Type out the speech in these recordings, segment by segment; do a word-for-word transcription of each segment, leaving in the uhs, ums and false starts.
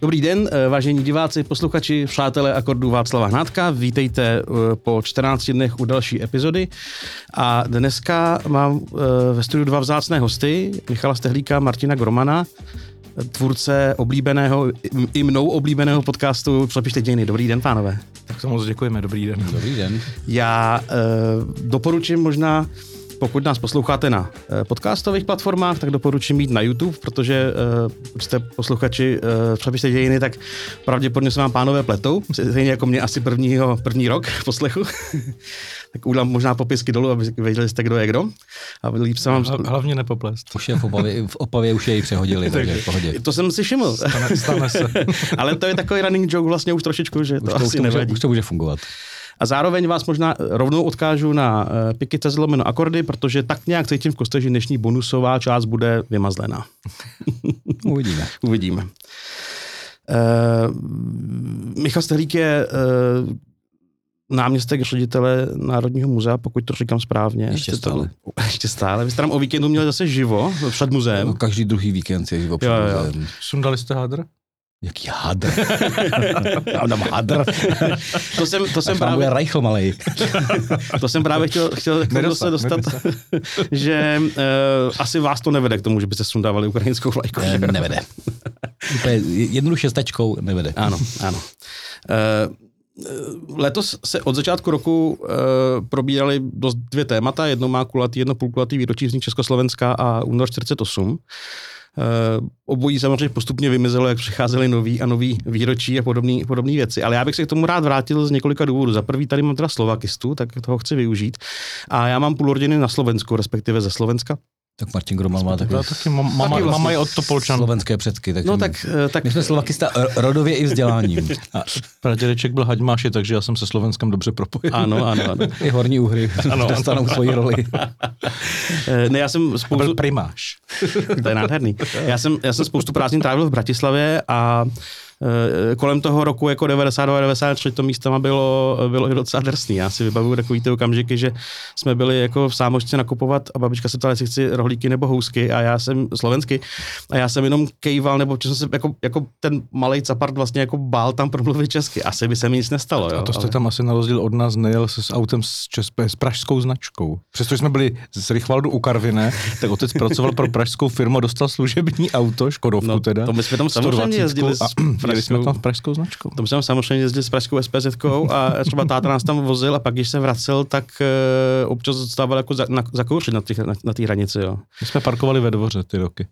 Dobrý den, vážení diváci, posluchači, přátelé Akordu Václava Hnátka. Vítejte po čtrnácti dnech u další epizody. A dneska mám ve studiu dva vzácné hosty, Michala Stehlíka, Martina Gromana, tvůrce oblíbeného, i mnou oblíbeného podcastu Přepište dějiny. Dobrý den, pánové. Tak se moc děkujeme, dobrý den. Dobrý den. Já eh, doporučím možná, pokud nás posloucháte na podcastových platformách, tak doporučím jít na YouTube, protože uh, jste posluchači uh, Přepište dějiny, tak pravděpodobně se vám pánové pletou, stejně jako mě asi prvního, první rok poslechu. Tak udělám možná popisky dolů, aby věděli jste, kdo je kdo. A líp se vám... Hlavně nepoplést. Už je v Opavě, v Opavě už jej přehodili, takže v pohodě. To jsem si všiml. Stane, stane se. Ale to je takový running joke vlastně už trošičku, že to, už to asi už to nevadí. Může, už to může fungovat. A zároveň vás možná rovnou odkážu na piky tečka cz lomeno akordy, protože tak nějak cítím v kostě, že dnešní bonusová část bude vymazlená. Uvidíme. Uvidíme. Uh, Michal Stehlík je uh, náměstek ředitele Národního muzea, pokud to říkám správně. Ještě stále. To, ještě stále. Vy jste tam o víkendu měli zase živo před muzeem. No, každý druhý víkend je živo před jo, jo. muzeem. Sundali jste hadr? Jaký hadr? Já dám hadr. To jsem, to jsem právě... Bude Reichl malej. To jsem právě chtěl, chtěl nedostat, se dostat, že uh, asi vás to nevede k tomu, že byste sundávali ukrajinskou vlajku. Ne, nevede. Úplně jednoduše s tačkou nevede. Ano, ano. Uh, Letos se od začátku roku uh, probírali dost dvě témata. Jedno má kulatý, jedno půlkulatý výročí vznik Československa a únor čtyřicet osm. Uh, obojí samozřejmě postupně vymizelo, jak přicházely nový a nový výročí a podobné podobné věci. Ale já bych se k tomu rád vrátil z několika důvodů. Za prvý tady mám teda Slovakistu, tak toho chci využít. A já mám půl rodiny na Slovensku, respektive ze Slovenska. Tak Martin Groman má taky, taky mama, taky vlastně mama je od Topolčan. slovenské předky. Tak No my, tak, tak... My jsme Slovakista rodově i vzděláním. A pradědeček byl Haďmáši, takže já jsem se Slovenskem dobře propojil. Ano, ano, ano. I Horní Uhry ano, dostanou ano. svoji roli. Ne, já jsem spoustu... Byl primáš. To je nádherný. Já jsem, já jsem spoustu prázdnin trávil v Bratislavě a kolem toho roku jako devadesát dva devadesát tři to místama bylo, bylo docela drsný. Já si vybavuju takový ty okamžiky, že jsme byli jako v Sámošce nakupovat a babička se ptala, jestli chci rohlíky nebo housky a já jsem slovenský a já jsem jenom kejval, nebo jsem se jako, jako ten malej capart vlastně jako bál tam promluvit česky. Asi by se mi nic nestalo. Jo, a to jste ale... tam asi na rozdíl od nás nejel se s autem s, čes, s pražskou značkou. Přestože jsme byli z Rychvaldu u Karviné, tak otec pracoval pro pražskou firmu a dostal služební auto, Škodovku no, teda. To my jsme tam samozřejmě jezdili s Jeli jsme tam v pražskou značkou. Tom jsem samozřejmě jezdil s pražskou es pé zetkou a třeba táta nás tam vozil a pak, když se vracel, tak uh, občas odstával jako za, na, zakouřit na té na, na hranici. Jo. My jsme parkovali ve dvoře ty roky.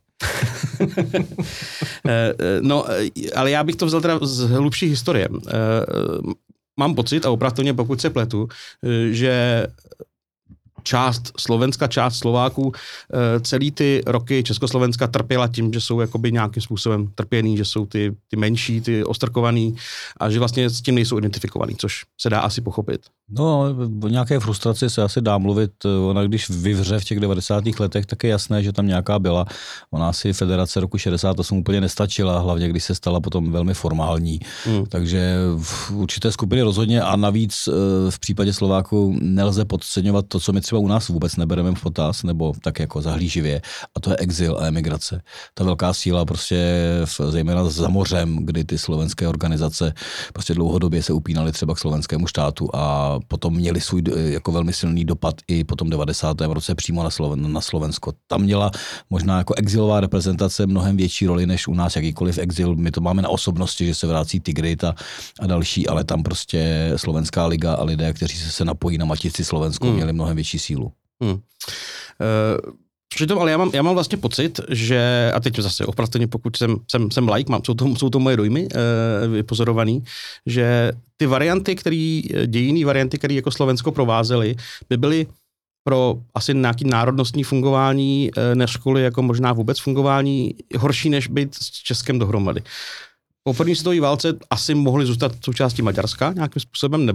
No, ale já bych to vzal teda z hlubší historie. Mám pocit, a opravdu pokud se pletu, že část Slovenska, část Slováků celý ty roky Československa trpěla tím, že jsou jakoby nějakým způsobem trpěný, že jsou ty, ty menší, ty ostrkovaný a že vlastně s tím nejsou identifikovaný, což se dá asi pochopit. No, o nějaké frustraci se asi dá mluvit. Ona, když vyvře v těch devadesátých letech, tak je jasné, že tam nějaká byla. Ona si federace roku šedesát osm úplně nestačila, hlavně když se stala potom velmi formální. Hmm. Takže v určité skupiny rozhodně a navíc v případě Slováků nelze podceňovat to, co my třeba u nás vůbec nebereme v potaz, nebo tak jako zahlíživě, a to je exil a emigrace. Ta velká síla prostě v, zejména za mořem, kdy ty slovenské organizace prostě dlouhodobě se upínaly třeba k slovenskému štátu a potom měli svůj jako velmi silný dopad i po tom devadesátém roce přímo na, Sloven, na Slovensko. Tam měla možná jako exilová reprezentace mnohem větší roli než u nás jakýkoliv exil. My to máme na osobnosti, že se vrací Tigrit a, a další, ale tam prostě Slovenská liga a lidé, kteří se, se napojí na matici Slovensku, hmm. měli mnohem větší sílu. Hmm. Uh... Přitom, ale já mám, já mám vlastně pocit, že, a teď zase opravdu, pokud jsem, jsem, jsem like, mám, jsou, to, jsou to moje dojmy e, vypozorovaný, že ty varianty, který, dějinný varianty, které jako Slovensko provázely, by byly pro asi nějaký národnostní fungování e, než školy, jako možná vůbec fungování, horší než být s Českem dohromady. Po první světové válce asi mohli zůstat součástí Maďarska nějakým způsobem, nebo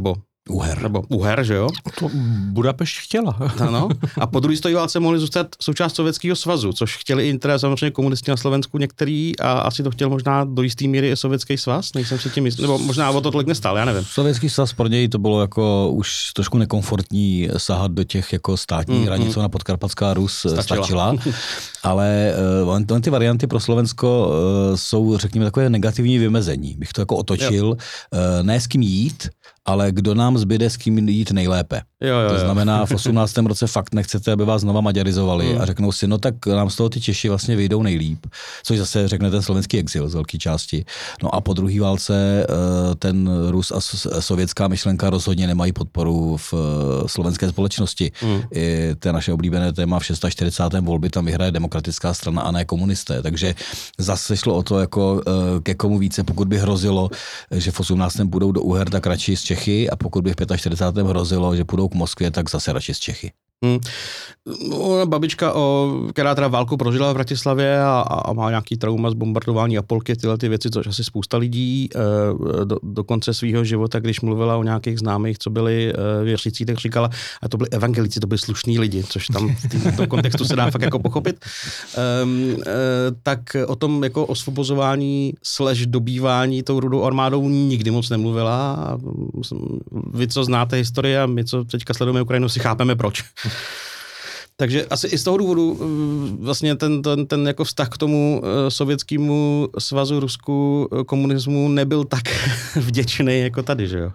Uher. Nebo Uher, že jo? To Budapešť chtěla. Ano. A po druhé světové válce mohli zůstat součást Sovětského svazu, což chtěli i teda samozřejmě komunisti na Slovensku některý a asi to chtěl možná do jisté míry i Sovětský svaz, nejsem si tím jistý, nebo možná o to tolik nestál, já nevím. Sovětský svaz pro něj to bylo jako už trošku nekomfortní sahat do těch jako státních mm, hranic, mm. na Podkarpatská Rus stačila, stačila ale uh, ty varianty pro Slovensko uh, jsou, řekněme, takové negativní vymezení. Bych to jako otočil, uh, ne s kým jít, ale kdo nám zbyde, s kým jít nejlépe. Jo, jo, to znamená, v osmnáctém roce fakt nechcete, aby vás znova maďarizovali mm. a řeknou si, no tak nám z toho ty Češi vlastně vyjdou nejlíp, což zase řekne ten slovenský exil z velké části. No a po druhé válce ten Rus a sovětská myšlenka rozhodně nemají podporu v slovenské společnosti. Mm. I to je naše oblíbené téma v čtyřicátém šestém volby, tam vyhraje demokratická strana a ne komunisté. Takže zase šlo o to, jako ke komu více, pokud by hrozilo, že v osmnáctém budou do Uher, tak radši z Čechy, a pokud by v čtyřicátém pátém hrozilo, že půjdou k Moskvě, tak zase radši z Čechy. Hmm. Babička, o, která teda válku prožila v Bratislavě a, a má nějaký trauma z bombardování Apolky, tyhle ty věci, což asi spousta lidí e, do, do konce svého života, když mluvila o nějakých známých, co byli e, věřící, tak říkala, a to byli evangelici, to byli slušní lidi, což tam v tom kontextu se dá fakt jako pochopit. E, e, tak o tom jako osvobozování slash dobývání tou Rudou armádou nikdy moc nemluvila. Vy, co znáte historii a my, co teďka sledujeme Ukrajinu, si chápeme proč. Takže asi i z toho důvodu vlastně ten, ten, ten jako vztah k tomu sovětskému svazu, Rusku, komunismu nebyl tak vděčný jako tady, že jo?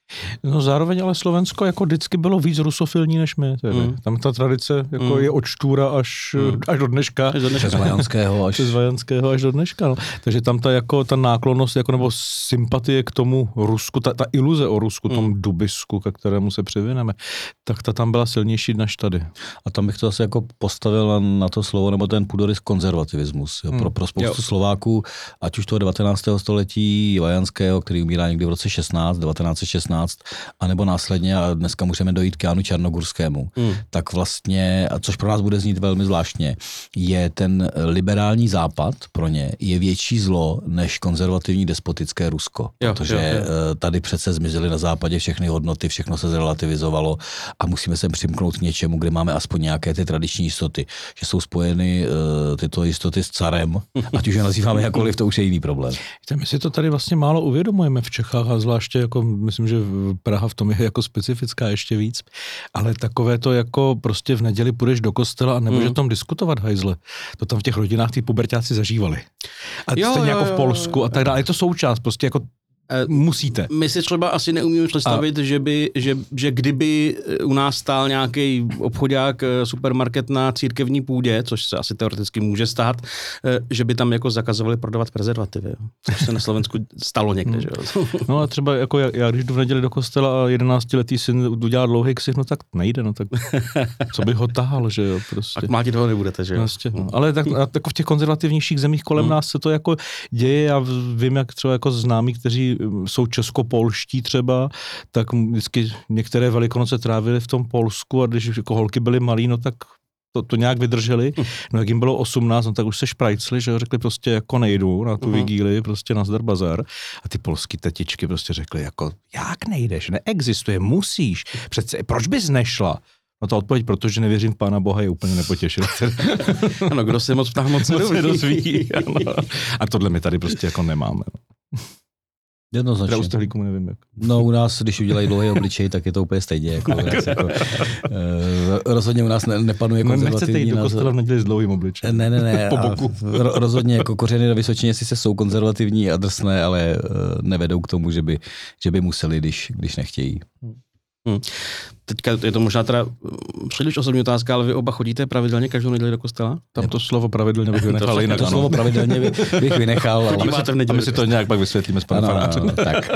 No zároveň ale Slovensko jako vždycky bylo víc rusofilní než my. Mm. Tam ta tradice jako mm. je od Štúra až, mm. až do dneška. Až do dneška. Přes Vajanského až. Přes Vajanského až do dneška. No. Takže tam ta, jako, ta náklonnost jako, nebo sympatie k tomu Rusku, ta, ta iluze o Rusku, mm. tom Dubisku, ke kterému se přivineme, tak ta tam byla silnější než tady. A tam bych to asi jako postavil na to slovo, nebo ten půdorys konzervativismus. Jo. Mm. Pro, pro spoustu jo. Slováků, ať už toho devatenáctého století, Vajanského, který umírá někdy v roce šestnáct, devatenáct set šestnáct, a nebo následně, a dneska můžeme dojít k Jánu Černogurskému, mm. tak vlastně, a což pro nás bude znít velmi zvláštně, je ten liberální západ pro ně je větší zlo než konzervativní despotické Rusko. Jo, protože jo, jo. tady přece zmizely na západě všechny hodnoty, všechno se zrelativizovalo a musíme se přimknout k něčemu, kde máme aspoň nějaké ty tradiční jistoty, že jsou spojeny uh, tyto jistoty s carem, ať už je nazýváme jakkoliv, to už je jiný problém. My si to tady vlastně málo uvědomujeme v Čechách a zvláště jako myslím, že Praha v tom je jako specifická ještě víc, ale takové to jako prostě v neděli půjdeš do kostela a nemůže mm. tom diskutovat, hajzle. To tam v těch rodinách ty puberťáci zažívali. A jo, stejně jo, jako v Polsku a tak dále. Je to součást, prostě jako musíte. My si třeba asi neumíme představit, a... že, by, že, že kdyby u nás stál nějaký obchodák, supermarket na církevní půdě, což se asi teoreticky může stát, že by tam jako zakazovali prodávat prezervativy. Což se na Slovensku stalo někde. Že jo? No a třeba jako já, já, když jdu v neděli do kostela a jedenáctiletý syn udělá dlouhý ksich, no tak nejde, no tak co by ho tahal, že jo, prostě. Tak máti toho nebudete, že jo. Vlastně, no. Ale tak jako v těch konzervativnějších zemích kolem hmm. nás se to jako děje, já vím, jak třeba jako známí, kteří jsou českopolští třeba, tak vždycky některé Velikonoce trávili v tom Polsku a když jako holky byly malí, no tak to, to nějak vydrželi. No jak jim bylo osmnáct, no tak už se šprajcli, že jo, řekli prostě jako nejdu na tu uh-huh. vigíli, prostě nazdar bazar. A ty polský tetičky prostě řekly jako, jak nejdeš, neexistuje, musíš, přece, proč bys nešla? No to odpověď, protože nevěřím v Pána Boha, je úplně nepotěšil. Ano, kdo se moc ptá, moc se dozví. A tohle my tady prostě jako nemáme. Jednoznačně. U nevím, jak. No u nás, když udělají dlouhý obličej, tak je to úplně stejně. Jako u nás, jako, uh, rozhodně u nás ne, nepanuje konzervativní názor. Nechcete jít do kostela v neděli s dlouhým obličejem. Ne, ne, ne. Po boku. Ro, rozhodně jako kořeny na Vysočině sice jsou konzervativní a drsné, ale uh, nevedou k tomu, že by, že by museli, když, když nechtějí. Hmm. Teďka je to možná teda příliš osobní otázka, ale vy oba chodíte pravidelně každou neděli do kostela? Tam to slovo pravidelně bych vynechal. To, to slovo pravidelně bych vynechal. Ale a my si to nějak pak vysvětlíme s panem farářem. Tak.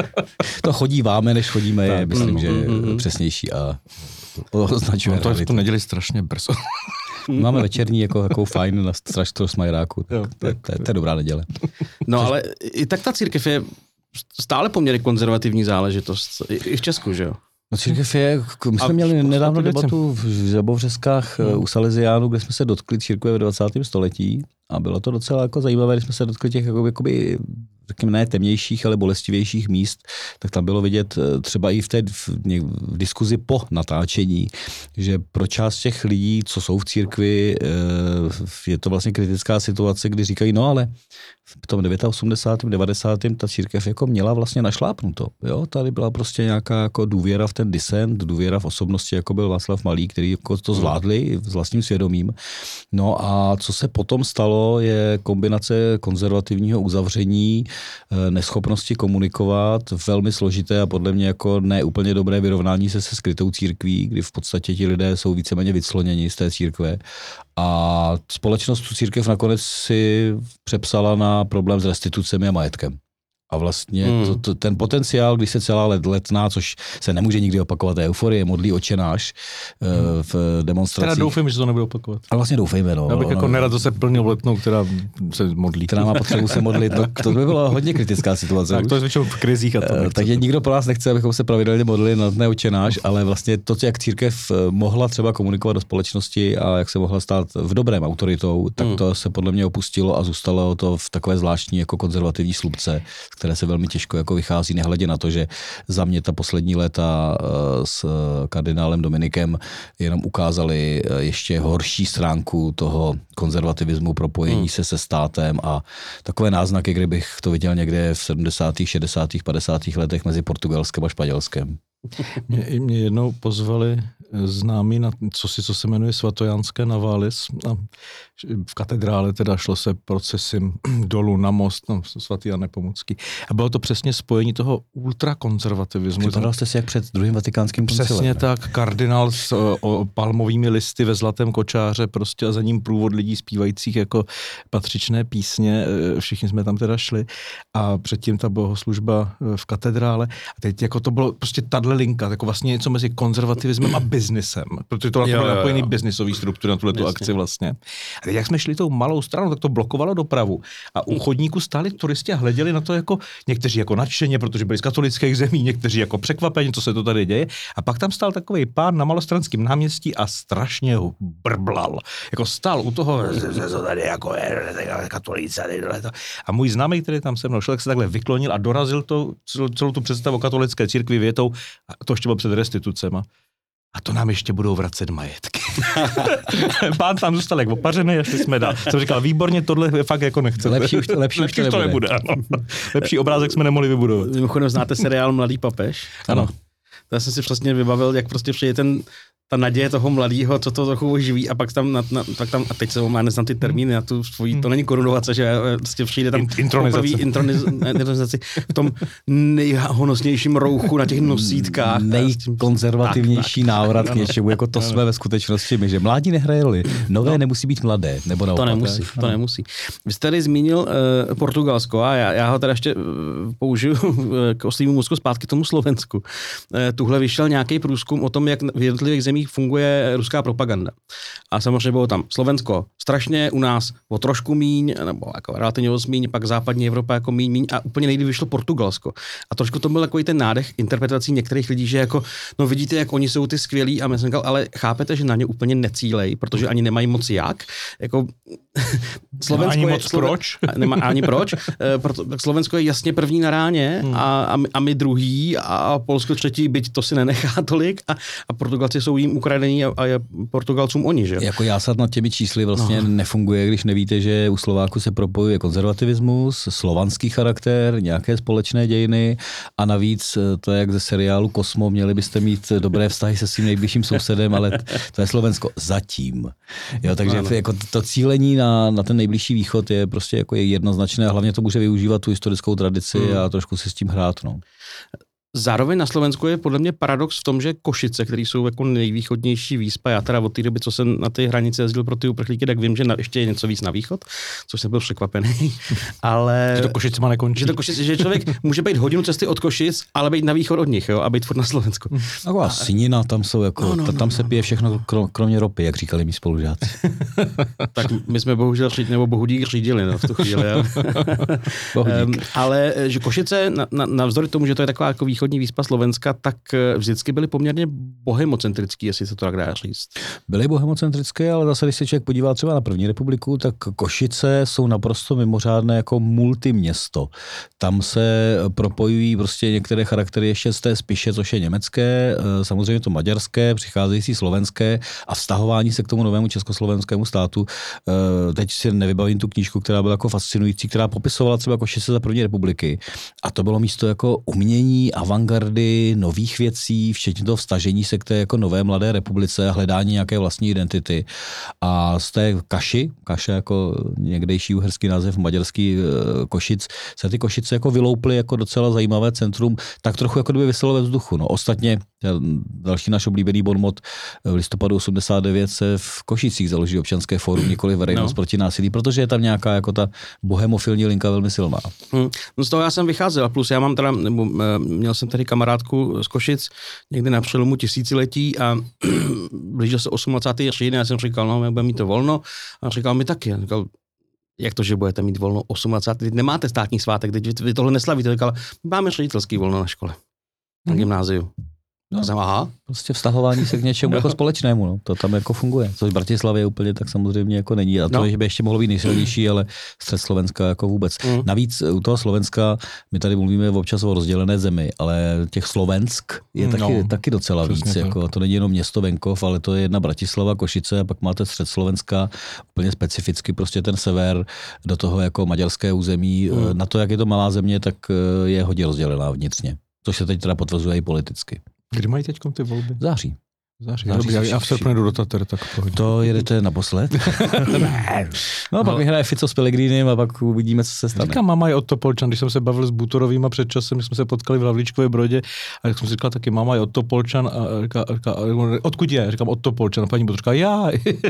To chodíváme, než chodíme, je, myslím, že je přesnější a označuje. No, to je v tu neděli strašně brzo. Máme večerní jako, jako fajn na Strašného Smajráku. To, to, to, to je dobrá neděle. No ale i tak ta církev je stále poměrně konzervativní záležitost. I v Česku, že jo? No církev je, my jsme a měli nedávno debatu v Žabovřeskách hmm. u Salesiánů, kde jsme se dotkli církve v dvacátém století a bylo to docela jako zajímavé, když jsme se dotkli těch jakoby, jakoby řekněme, ne temnějších, ale bolestivějších míst, tak tam bylo vidět třeba i v té v, v diskuzi po natáčení, že pro část těch lidí, co jsou v církvi, je to vlastně kritická situace, kdy říkají, no ale v tom osmdesátém devadesátém ta církev jako měla vlastně našlápnuto. Jo? Tady byla prostě nějaká jako důvěra v ten disent, důvěra v osobnosti, jako byl Václav Malý, který jako to zvládli s vlastním svědomím. No a co se potom stalo, je kombinace konzervativního uzavření, neschopnosti komunikovat, velmi složité a podle mě jako neúplně dobré vyrovnání se se skrytou církví, kdy v podstatě ti lidé jsou víceméně vycloněni z té církve. A společnost tu církev nakonec si přepsala na problém s restitucemi a majetkem. A vlastně hmm. to, to, ten potenciál, když se celá let, letná, což se nemůže nikdy opakovat, je euforie, modlí Otče náš hmm. v demonstracích. Teda doufejme, že to nebude opakovat. A vlastně doufejme, no. Já bych no, jako no, nerad zase plnil letnou, která se modlí. Která má potřebu se modlit. No, to by byla hodně kritická situace. Tak to je zvětšinou v krizích. A to uh, takže nikdo po nás nechce, abychom se pravidelně modlili na dne Otče náš, ale vlastně to, jak církev mohla třeba komunikovat do společnosti a jak se mohla stát v dobrém autoritou, tak hmm. to se podle mě opustilo a zůstalo to v takové zvláštní jako konzervativní slupce, které se velmi těžko jako vychází, nehledě na to, že za mě ta poslední léta s kardinálem Dominikem jenom ukázali ještě horší stránku toho konzervativismu, propojení hmm. se se státem a takové náznaky, kdybych to viděl někde v sedmdesátých, šedesátých, padesátých letech mezi Portugalskem a Španělskem. Mě, mě jednou pozvali známí na co si, co se jmenuje Svatojánské Navális. A v katedrále teda šlo se procesím dolů na most, no, svatý Jan Nepomucký. A bylo to přesně spojení toho ultrakonzervativismu. Připadal jste si jak před druhým vatikánským koncilem. Přesně tak, kardinál s o, o palmovými listy ve zlatém kočáře prostě a za ním průvod lidí zpívajících jako patřičné písně. Všichni jsme tam teda šli a předtím ta bohoslužba v katedrále. A teď jako to bylo prostě tato linka, jako vlastně něco mezi konzervativismem a biznisem, protože to bylo napojený biznisový struktury na tuhle akci vlastně. A teď jak jsme šli tou malou stranou, tak to blokovalo dopravu. A u chodníku stáli turisti a hleděli na to jako někteří jako nadšeně, protože byli z katolických zemí, někteří jako překvapení, co se to tady děje. A pak tam stál takový pán na Malostranském náměstí a strašně brblal. Jako stál u toho, co tady jako je, katolíci. A můj známý, který tam se mnou šel, tak se takhle vyklonil a dorazil to, celou tu představu katolické církvi větou, a to ještě bylo před restitucema. A to nám ještě budou vracet majetky. Pán tam zůstal jak opařený, ještě jsme dál. Jsem říkal, výborně, tohle fakt jako nechcete. Lepší už to, lepší lepší už to nebude. nebude. Lepší obrázek jsme nemohli vybudovat. Mimochodem znáte seriál Mladý papež? Ano. To jsem si přesně vybavil, jak prostě přijde ten ta naděje toho mladého, co to trochu oživí a pak tam, na, na, pak tam a teď se má neznám ty termíny na tu svoji, to není korunovace, že prostě přijde tam intronizace. intronizaci v tom nejhonosnějším rouchu na těch nosítkách. Nejkonzervativnější tak, návrat tak, k něčemu, jako to jsme ve skutečnosti my, že mládí nehrajeli, nové no, nemusí být mladé, nebo naopak. To nemusí, to nemusí. Vy jste tady zmínil uh, Portugalsko a já, já ho teda ještě uh, použiju uh, k oslímu mozku zpátky tomu Slovensku. Uh, tuhle vyšel nějaký průzkum o tom, jak v jednotlivých zemích funguje ruská propaganda. A samozřejmě bylo tam Slovensko strašně, u nás o trošku míň, nebo jako relativně o míň, pak západní Evropa jako míň, míň a úplně nejvíc vyšlo Portugalsko. A trošku to byl takový ten nádech interpretací některých lidí, že jako, no vidíte, jak oni jsou ty skvělí a my jsem říkal, ale chápete, že na ně úplně necílej, protože ani nemají moc jak. Jako Slovensko ani je, moc Sloven, proč? Nemá ani proč. Proto, tak Slovensko je jasně první na ráně hmm. a, a, my, a my druhý a Polsko třetí, byť to si nenechá tolik a, a Portugalci jsou jim ukradení a, a Portugalcům oni, že? Jako jásat nad těmi čísly vlastně no. nefunguje, když nevíte, že u Slováku se propojuje konzervativismus, slovanský charakter, nějaké společné dějiny a navíc to je jak ze seriálu Kosmo, měli byste mít dobré vztahy se svým nejbližším sousedem, ale to je Slovensko zatím. Jo, takže ano. jako to cílení na, na ten nejbližší východ je prostě jako je jednoznačné a hlavně to může využívat tu historickou tradici hmm. a trošku si s tím hrát. No. Zároveň na Slovensku je podle mě paradox v tom, že Košice, které jsou jako nejvýchodnější výspa, já teda od té doby, co jsem na té hranici jezdil pro ty uprchlíky, tak vím, že na, ještě je něco víc na východ, což jsem byl překvapený, ale... Že to Košice má nekončí. Že to Košice, že člověk může být hodinu cesty od Košic, ale být na východ od nich, jo, a být furt na Slovensku. No a Sinina, tam jsou jako, no, no, no, tam se pije všechno kromě ropy, jak říkali mý spolužáci. Tak my jsme bohužel řídili, nebo bohudík řídili, no, v tu chvíli. um, ale že Košice, na, na, navzdory tomu, že to je taková jako východní výspa Slovenska, tak vždycky byly poměrně bohemocentrický, jestli se to tak dá říct. Byly bohemocentrické, ale zase, když se člověk podívá třeba na první republiku, tak Košice jsou naprosto mimořádné jako multiměsto. Tam se propojují prostě některé charaktery ještě z té Spiše, což je německé, samozřejmě to maďarské, přicházející slovenské a vztahování se k tomu novému československému státu. Teď si nevybavím tu knížku, která byla jako fascinující, která popisovala třeba Košice za první republiky. A to bylo místo jako umění, avantgardy, nových věcí, včetně toho vztažení se k té jako nové mladé republice, hledání nějaké vlastní identity. A z té Kaši, Kaše jako někdejší uherský název maďarský Košic, se ty Košice jako vylouply jako docela zajímavé centrum, tak trochu jako kdyby vyselo ve vzduchu. No ostatně další náš oblíbený bonmot v listopadu osmdesát devět se v Košicích založí občanské fórum, nikoli veřejnost no. proti násilí, protože je tam nějaká jako ta bohemofilní linka velmi silná. Hmm. No z toho já jsem vycházel, plus já mám teda, nebo měl jsem tady kamarádku z Košic někdy na přelomu tisíciletí a blížil se dvacátý osmý říjen, já jsem říkal, no, my budeme mít to volno a říkal mi taky, říkal, jak to, že budete mít volno dvacátého osmého Teď nemáte státní svátek, teď vy tohle neslavíte, říkal, máme ředitelský volno na škole, na gymnáziu. No, jsem, aha. Prostě vztahování se k něčemu jako společnému, no. To tam jako funguje. Což v Bratislavě úplně tak samozřejmě jako není. A to no. by ještě mohlo být nejsilnější, ale střed Slovenska jako vůbec. Mm. Navíc u toho Slovenska, my tady mluvíme občas o rozdělené zemi, ale těch Slovensk je no. taky, taky docela Přesně víc. Jako, to není jenom město venkov, ale to je jedna Bratislava, Košice a pak máte střed Slovenska, úplně specificky prostě ten sever, do toho jako maďarské území. Mm. Na to, jak je to malá země, tak je hodně rozdělená vnitřně. Což se teď teda potvrzuje i politicky. Kdy mají teď ty volby? Září. Září. Září já, já v srpnu jdu do Tater, tak pohodě. To jedete naposled? Ne. No a pak vyhraje Fico s Pellegrinem a pak uvidíme, co se stane. Říkám Mamaj od Topolčan, když jsem se bavil s Butorovým a před časem, když jsme se potkali v Havlíčkové Brodě, a jak jsem si říkal taky Mamaj od Topolčan a říká, říká, odkud je? Říkám od Topolčan a paní Butor říká, já.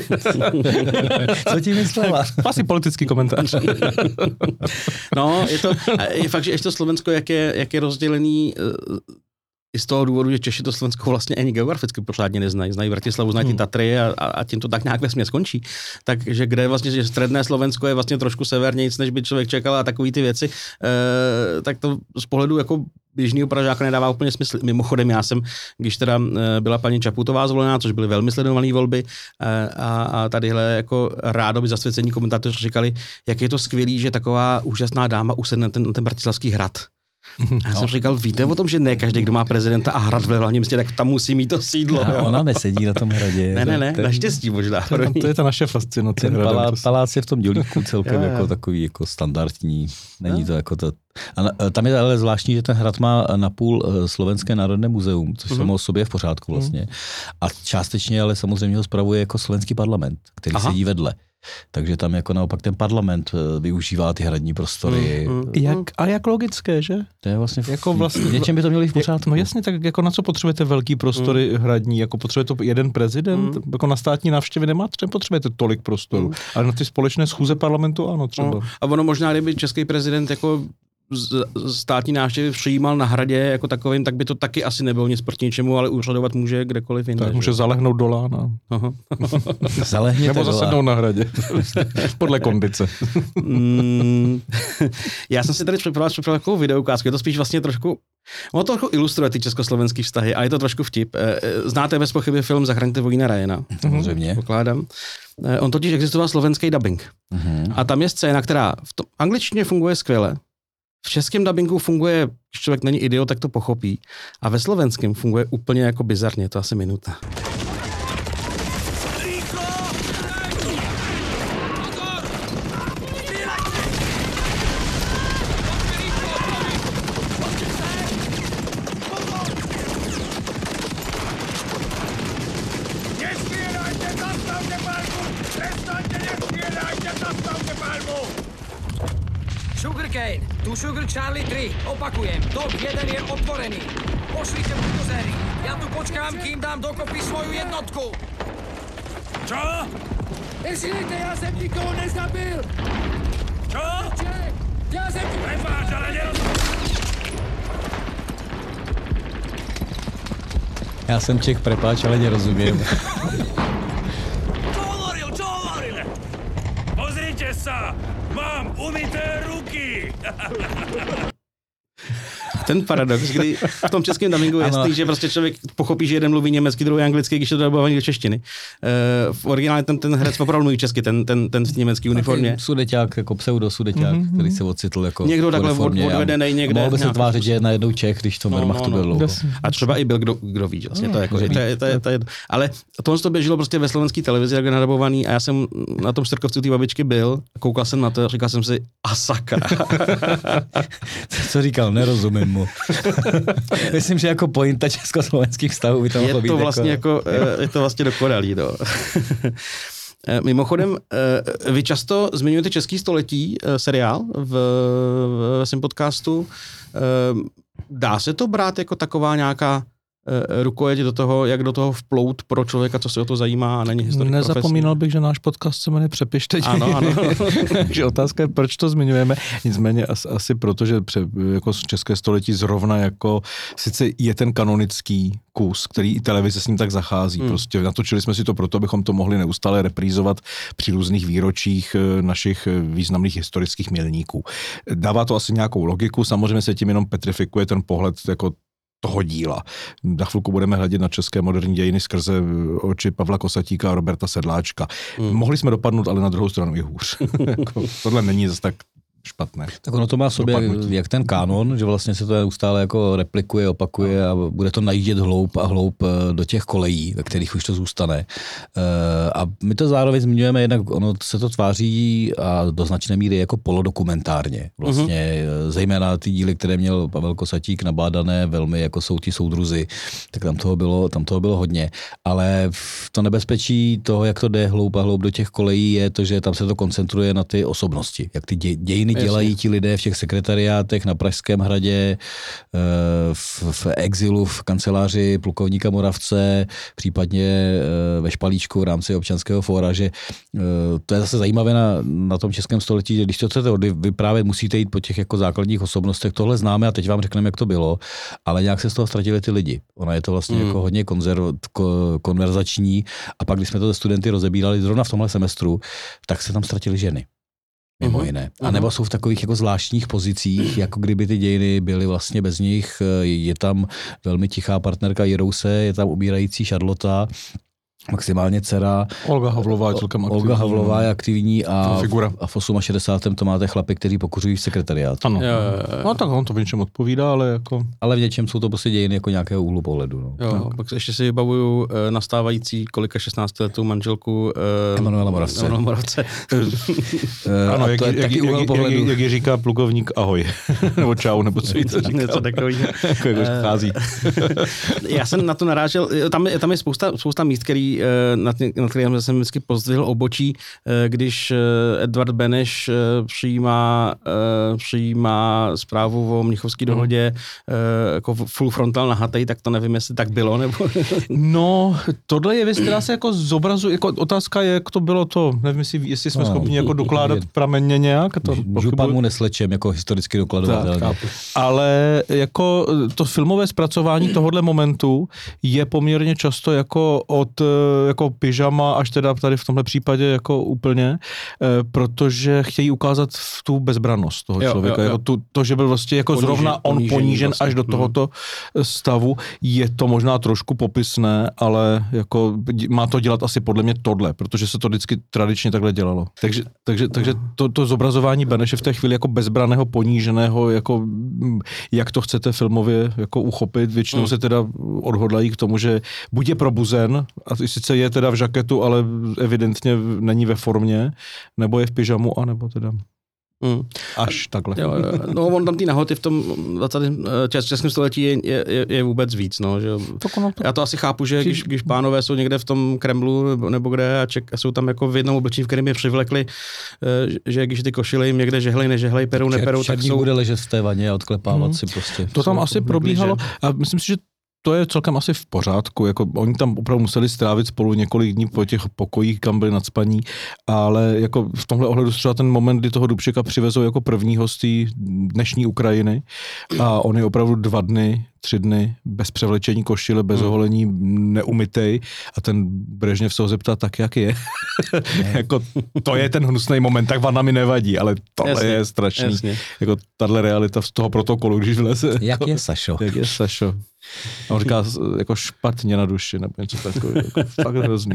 Co ti myslela? Asi politický komentář. No, je to, je fakt, že ještě to Slovensko, jak je, jak je rozdělený i z toho důvodu, že Češi to Slovensko vlastně ani geograficky pořádně neznají. Znají Bratislavu, znají hmm. Tatry a, a tím to tak nějak vesměs skončí. Takže kde vlastně, že středné Slovensko je vlastně trošku severnějc, než by člověk čekal a takový ty věci, e, tak to z pohledu jako běžného Pražáka nedává úplně smysl. Mimochodem já jsem, když teda byla paní Čaputová zvolená, což byly velmi sledované volby a, a tadyhle jako rádoby zasvěcení komentátoři říkali, jak je to skvělý, že taková úžasná dáma usedne na ten, na ten bratislavský hrad. A já jsem no. říkal, víte o tom, že ne každý, kdo má prezidenta a hrad v hlavním městě, tak tam musí mít to sídlo. A ona nesedí na tom hradě. Ne, ne, ne, ten, naštěstí možná. To, to je ta naše fascinace. Ten palá, palác je v tom dělíku celkem jako takový jako standardní. Není to jako to. A tam je ale zvláštní, že ten hrad má napůl Slovenské národné muzeum, což mm-hmm. samo o sobě je v pořádku vlastně. A částečně ale samozřejmě ho spravuje jako slovenský parlament, který Aha. sedí vedle. Takže tam jako naopak ten parlament využívá ty hradní prostory. Mm, mm, jak, a jak logické, že? To je vlastně, jako vlastně v něčem by to měli v pořádku. No jasně, tak jako na co potřebujete velký prostory mm. hradní? Jako potřebujete to jeden prezident? Mm. Jako na státní návštěvy nemáte, třeba potřebujete tolik prostoru. Mm. Ale na ty společné schůze parlamentu ano třeba. Mm. A ono možná, kdyby český prezident jako státní návštěvy přijímal na hradě jako takovým, tak by to taky asi nebylo nic proti ničemu, ale úřadovat může kdekoliv jinde. Tak může zalehnout do lána. Nebo zasednout na hradě. Podle kondice. mm, já jsem si tady připravil, připravil takovou videoukázku. Je to spíš vlastně trošku, ono to trochu ilustruje ty československý vztahy a je to trošku vtip. Znáte bez pochyby film Zachraňte vojína Ryana? Samozřejmě. Pokládám. On totiž existoval slovenský dubbing. Uh-huh. A tam je scéna, která v tom angličtině funguje skvěle. V českém dabingu funguje, když člověk není idiot, tak to pochopí. A ve slovenském funguje úplně jako bizarně, to asi minuta. Sugarcane, tu Sugar Charlie tri, opakujem, dok jeden je otvorený. Pošlite buldozery, ja tu počkám, kým dám dokopy svoju jednotku. Čo? Nešilite, ja jsem nikoho nezabil. Čo? Ja jsem... Prepáč, ale nerozumiem. Já jsem Čech, prepáč, ale nerozumiem. Čo hovoril, čo hovoril? Pozrite sa, mám umyté ruky. To ten paradox, kdy v tom českém dubbingu je jasný, že prostě člověk pochopí, že jeden mluví německy, druhý anglicky, když je to dabovaný do češtiny. Uh, v originále ten, ten herec opravdu mluví česky, ten, ten, ten v německý uniformě. Sudeťák, jako pseudo sudeťák, mm-hmm. který se ocitl jako někdo takhle odvedený někde. Mohl by se tvářit, že je najednou Čech, když to no, Wehrmachtu no, no, bylo. A třeba i byl kdo, kdo ví, vlastně to je jako, to je, to je, to je, ale tohle to běželo prostě ve slovenské televizi, jak je nadabovaný a já jsem na tom Strkovci té babičky byl, koukal jsem na to a říkal jsem si, a sakra. Co říkal, nerozumím mu. Myslím, že jako pointa československých vztahů by to mohlo být. Je to vlastně jako, jako je to vlastně dokonalý, no. Mimochodem, vy často zmiňujete Český století seriál v, ve svém podcastu. Dá se to brát jako taková nějaká rukojeť do toho, jak do toho vplout pro člověka, co se o to zajímá a není historik profesní? Nezapomínal bych, že náš podcast se jmenuje Přepište. Ano, ano. Takže otázka je, proč to zmiňujeme. Nicméně asi, asi proto, že pře, jako České století zrovna jako, sice je ten kanonický kus, který i televize s ním tak zachází. Hmm. Prostě natočili jsme si to proto, abychom to mohli neustále reprízovat při různých výročích našich významných historických milníků. Dává to asi nějakou logiku, samozřejmě se tím jenom petrifikuje ten pohled jako toho díla. Na chvilku budeme hledět na české moderní dějiny skrze oči Pavla Kosatíka a Roberta Sedláčka. Hmm. Mohli jsme dopadnout, ale na druhou stranu i hůř. Tohle není zase tak špatné. Tak ono to má v sobě dopadnutí. Jak ten kánon, že vlastně se to neustále jako replikuje, opakuje a bude to najíždět hloub a hloub do těch kolejí, ve kterých už to zůstane. A my to zároveň zmiňujeme, jednak ono se to tváří a do značné míry jako polodokumentárně. Vlastně uh-huh. zejména ty díly, které měl Pavel Kosatík nabádané, velmi jako jsou ti soudruzi, tak tam toho bylo, tam toho bylo hodně. Ale to nebezpečí toho, jak to jde hloub a hloub do těch kolejí, je to, že tam se to koncentruje na ty osobnosti, jak ty dě, dějiny dělají Jasně. ti lidé v těch sekretariátech na Pražském hradě, v, v exilu v kanceláři plukovníka Moravce, případně ve Špalíčku v rámci občanského fóra, že to je zase zajímavé na, na tom Českém století, že když to chcete vyprávět, musíte jít po těch jako základních osobnostech. Tohle známe a teď vám řekneme, jak to bylo, ale nějak se z toho ztratili ty lidi. Ona je to vlastně mm. jako hodně konzerv, ko, konverzační a pak, když jsme to ze studenty rozebírali zrovna v tomhle semestru, tak se tam ztratili ženy. Mimo uh-huh. jiné. A nebo jsou v takových jako zvláštních pozicích, jako kdyby ty dějiny byly vlastně bez nich. Je tam velmi tichá partnerka Jirouse, je tam umírající Šarlota, maximálně dcera. Olga Havlová je celkem aktivní. Olga Havlová je aktivní a, figura. a v šedesátém osmém to máte chlapy, kteří pokuřují v sekretariátu. Ano. Jo, jo, jo. No tak on to v něčem odpovídá, ale jako... Ale v něčem jsou to prostě dějiny jako nějakého úhlu pohledu. No. Jo, tak. Pak ještě si vybavuju e, nastávající kolika šestnáctiletou manželku e, Emanuela Moravce. Emanuela Moravce. Ano, jak, jak, jak, jak, jak, jak je říká plukovník ahoj. nebo čau, nebo co jí to říká. Něco takového. Jako chází. Já jsem na to narážel, tam, tam je spousta, spousta míst, který nad, nad kterým jsem vždycky pozdvihl obočí, když Edvard Beneš přijímá, přijímá zprávu o Mnichovské dohodě jako full frontal nahatej, tak to nevím, jestli tak bylo, nebo... No, tohle je věc, která se jako zobrazuje, jako otázka je, jak to bylo to, nevím, jestli, jestli jsme no, schopni jako dokládat pramenně nějak. To Župan mu neslečem, jako historicky dokladovatelně. Ale jako to filmové zpracování tohohle momentu je poměrně často jako od jako pyžama až teda tady v tomhle případě jako úplně, protože chtějí ukázat tu bezbrannost toho jo, člověka. Jo, jo. Jako tu, to, že byl vlastně jako ponížen, zrovna on ponížen vlastně. Až do tohoto stavu, je to možná trošku popisné, ale jako má to dělat asi podle mě tohle, protože se to vždycky tradičně takhle dělalo. Takže, takže, takže to, to zobrazování Beneše v té chvíli jako bezbraného, poníženého, jako jak to chcete filmově jako uchopit, většinou mm. se teda odhodlají k tomu, že buď je probuzen, a sice je teda v žaketu, ale evidentně není ve formě, nebo je v pyžamu, anebo teda mm. až takhle. Jo, no on tam ty nahoty v tom dvacátém českém století je, je, je vůbec víc, no, že já to asi chápu, že když, když pánové jsou někde v tom Kremlu nebo, nebo kde a, ček, a jsou tam jako v jednom oblečení, v kterém je přivlekli, že když ty košile jim někde žehlej, nežehlej, perou, neperou, tak jsou... bude ležet v té vaně a odklepávat mm. si prostě. To tam asi probíhalo a myslím si, že to je celkem asi v pořádku, jako oni tam opravdu museli strávit spolu několik dní po těch pokojích, kam byli nacpaní, ale jako v tomhle ohledu třeba ten moment, kdy toho Dubčeka přivezou jako prvního z té dnešní Ukrajiny a on je opravdu dva dny tři dny bez převlečení košile, bez hmm. oholení, neumytej a ten Brežněv se ho zeptá tak, jak je. Jako, to je ten hnusný moment, tak vana mi nevadí, ale tohle jasně, je strašný. Jasně. Jako tahle realita z toho protokolu, když vleze. Jak je Sašo? Jak je Sašo? A on říká jako špatně na duši, nebo něco takového, jako fakt hrozný.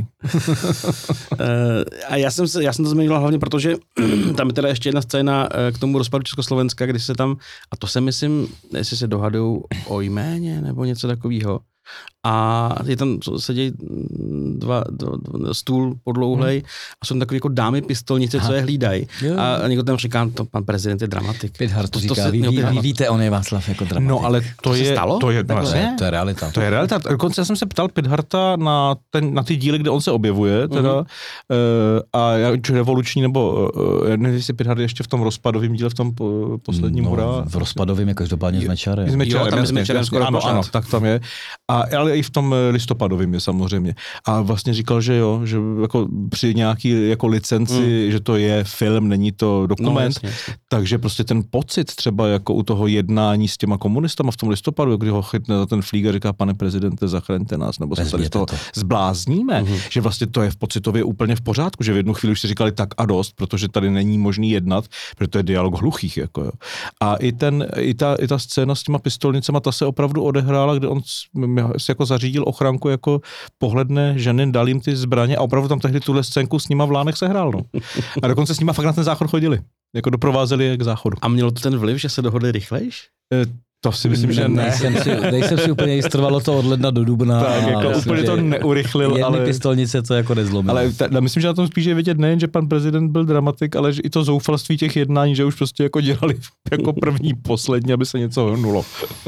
A já jsem, se, já jsem to zmiňoval hlavně, protože tam je teda ještě jedna scéna k tomu rozpadu Československa, kdy se tam, a to se myslím, jestli se dohadují o jméně, nebo něco takového. A je tam, sedí dva, dva, dva stůl podlouhlej hmm. a jsou tam takový jako dámy pistolnice, co je hlídají. A někdo tam říká, to pan prezident je dramatik. Pithart to, to říká, to se, vy, vy, vy víte, on je Václav jako dramatik. No ale to, to je, stalo? To je, no, to, je, to je realita. To je realita. Dokonce já jsem se ptal Pitharta na, ten, na ty díly, kde on se objevuje, teda, mm-hmm. uh, a či revoluční, nebo uh, nevím, jestli Pithart ještě v tom rozpadovém díle, v tom uh, posledním no, hura. V rozpadovém je každopádně s Mečarem. S Mečarem, jo, tam je s Mečarem skoro ano, ano, tak tam je. A, ale i v tom listopadovým je samozřejmě. A vlastně říkal, že jo, že jako při nějaký jako licenci, mm. že to je film, není to dokument, no, jasně, jasně. Takže prostě ten pocit třeba jako u toho jednání s těma komunistama v tom listopadu, kdy ho chytne za ten flík a říká, pane prezidente, zachraňte nás, nebo se tady z toho to. zblázníme, mm. že vlastně to je v pocitově úplně v pořádku, že v jednu chvíli už si říkali tak a dost, protože tady není možný jednat, protože to je dialog hluchých. Jako jo. A i, ten, i, ta, i ta scéna s těma pistolnicema, ta se opravdu odehrála, kde on si jako zařídil ochranku jako pohledné ženy, dal jim ty zbraně a opravdu tam tehdy tuhle scénku s nima v Lánech sehrál. No. A dokonce s nima fakt na ten záchod chodili. Jako doprovázeli je k záchodu. A mělo to ten vliv, že se dohodli rychlejš? E, to si myslím, že ne. Nejsem si, nejsem si úplně jist, trvalo to od ledna do dubna. Tak, jako myslím, úplně to neurychlil. Jedny ale pistolnice to jako nezlomilo. Ale ta, myslím, že na tom spíš je vidět nejen, že pan prezident byl dramatik, ale že i to zoufalství těch jednání, že už prostě jako dělali jako první, poslední, aby se něco hnulo.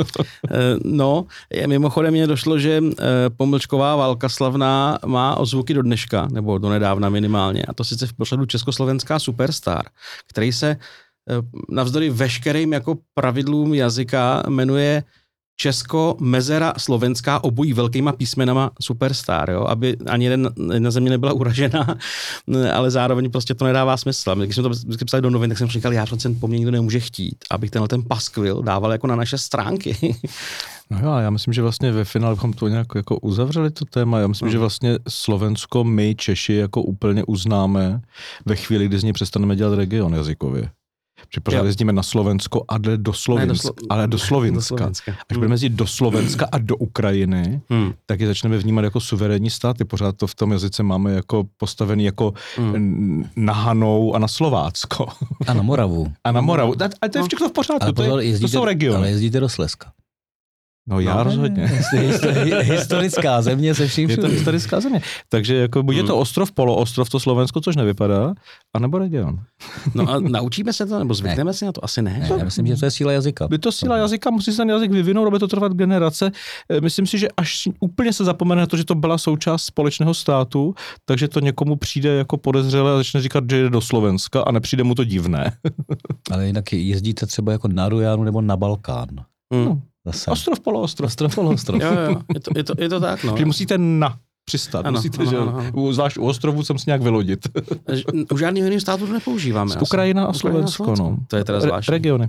No, mimochodem mě došlo, že pomlčková válka slavná má ozvuky do dneška, nebo do nedávna minimálně, a to sice v pořadu Československá Superstar, který se navzdory veškerým jako pravidlům jazyka jmenuje Česko, mezera, slovenská, obojí velkýma písmenama Superstar, jo? Aby ani jeden, jedna země nebyla uražena, ale zároveň prostě to nedává smysl. Když jsme to vždycky psali do novin, tak jsem říkal, já ten po mně nikdo nemůže chtít, abych tenhle ten paskvil dával jako na naše stránky. No jo, já myslím, že vlastně ve finále bychom to nějak jako uzavřeli to téma. Já myslím, mm. že vlastně Slovensko my Češi jako úplně uznáme ve chvíli, kdy z něj přestaneme dělat region jazykově. Že pořád jezdíme na Slovensko a jde do Slovinska, ne, do Slo- ale do Slovinska. Do Slovenska. Až budeme jezdit do Slovenska a do Ukrajiny, hmm. tak je začneme vnímat jako suverénní státy. Pořád to v tom jazyce máme jako postavený jako hmm. na Hanou a na Slovácko. A na Moravu. A na Moravu. A to je všechno v pořádku, to, je, jezdíte, to jsou regiony. Ale jezdíte do Slezska. No já no, rozhodně. Historická země se vším všude. Je to historická země. Takže jako buď je to ostrov, poloostrov, to Slovensko, což nevypadá, anebo region. No a naučíme se to, nebo zvykneme si na to? Asi ne. ne já myslím, že to je síla jazyka. Je to síla jazyka, musí se ten jazyk vyvinout, aby to trvat generace. Myslím si, že až úplně se zapomene na to, že to byla součást společného státu, takže to někomu přijde jako podezřelé a začne říkat, že jde do Slovenska a nepřijde mu to divné. Ale jinak jezdíte třeba jako na Rujánu nebo na Balkán. Hmm. No. Zase. Ostrov, poloostrov. Ostrov, poloostrov. jo, jo, je to, je to, je to tak, no. Že musíte na přistát, ano, musíte, ano, že ano, ano. Zvlášť u ostrovů jsem si nějak vylodit. U žádného jiného státu to nepoužíváme. Ukrajina a Slovensko, Slovensko, no. To je teda zvláštní. Re- regiony.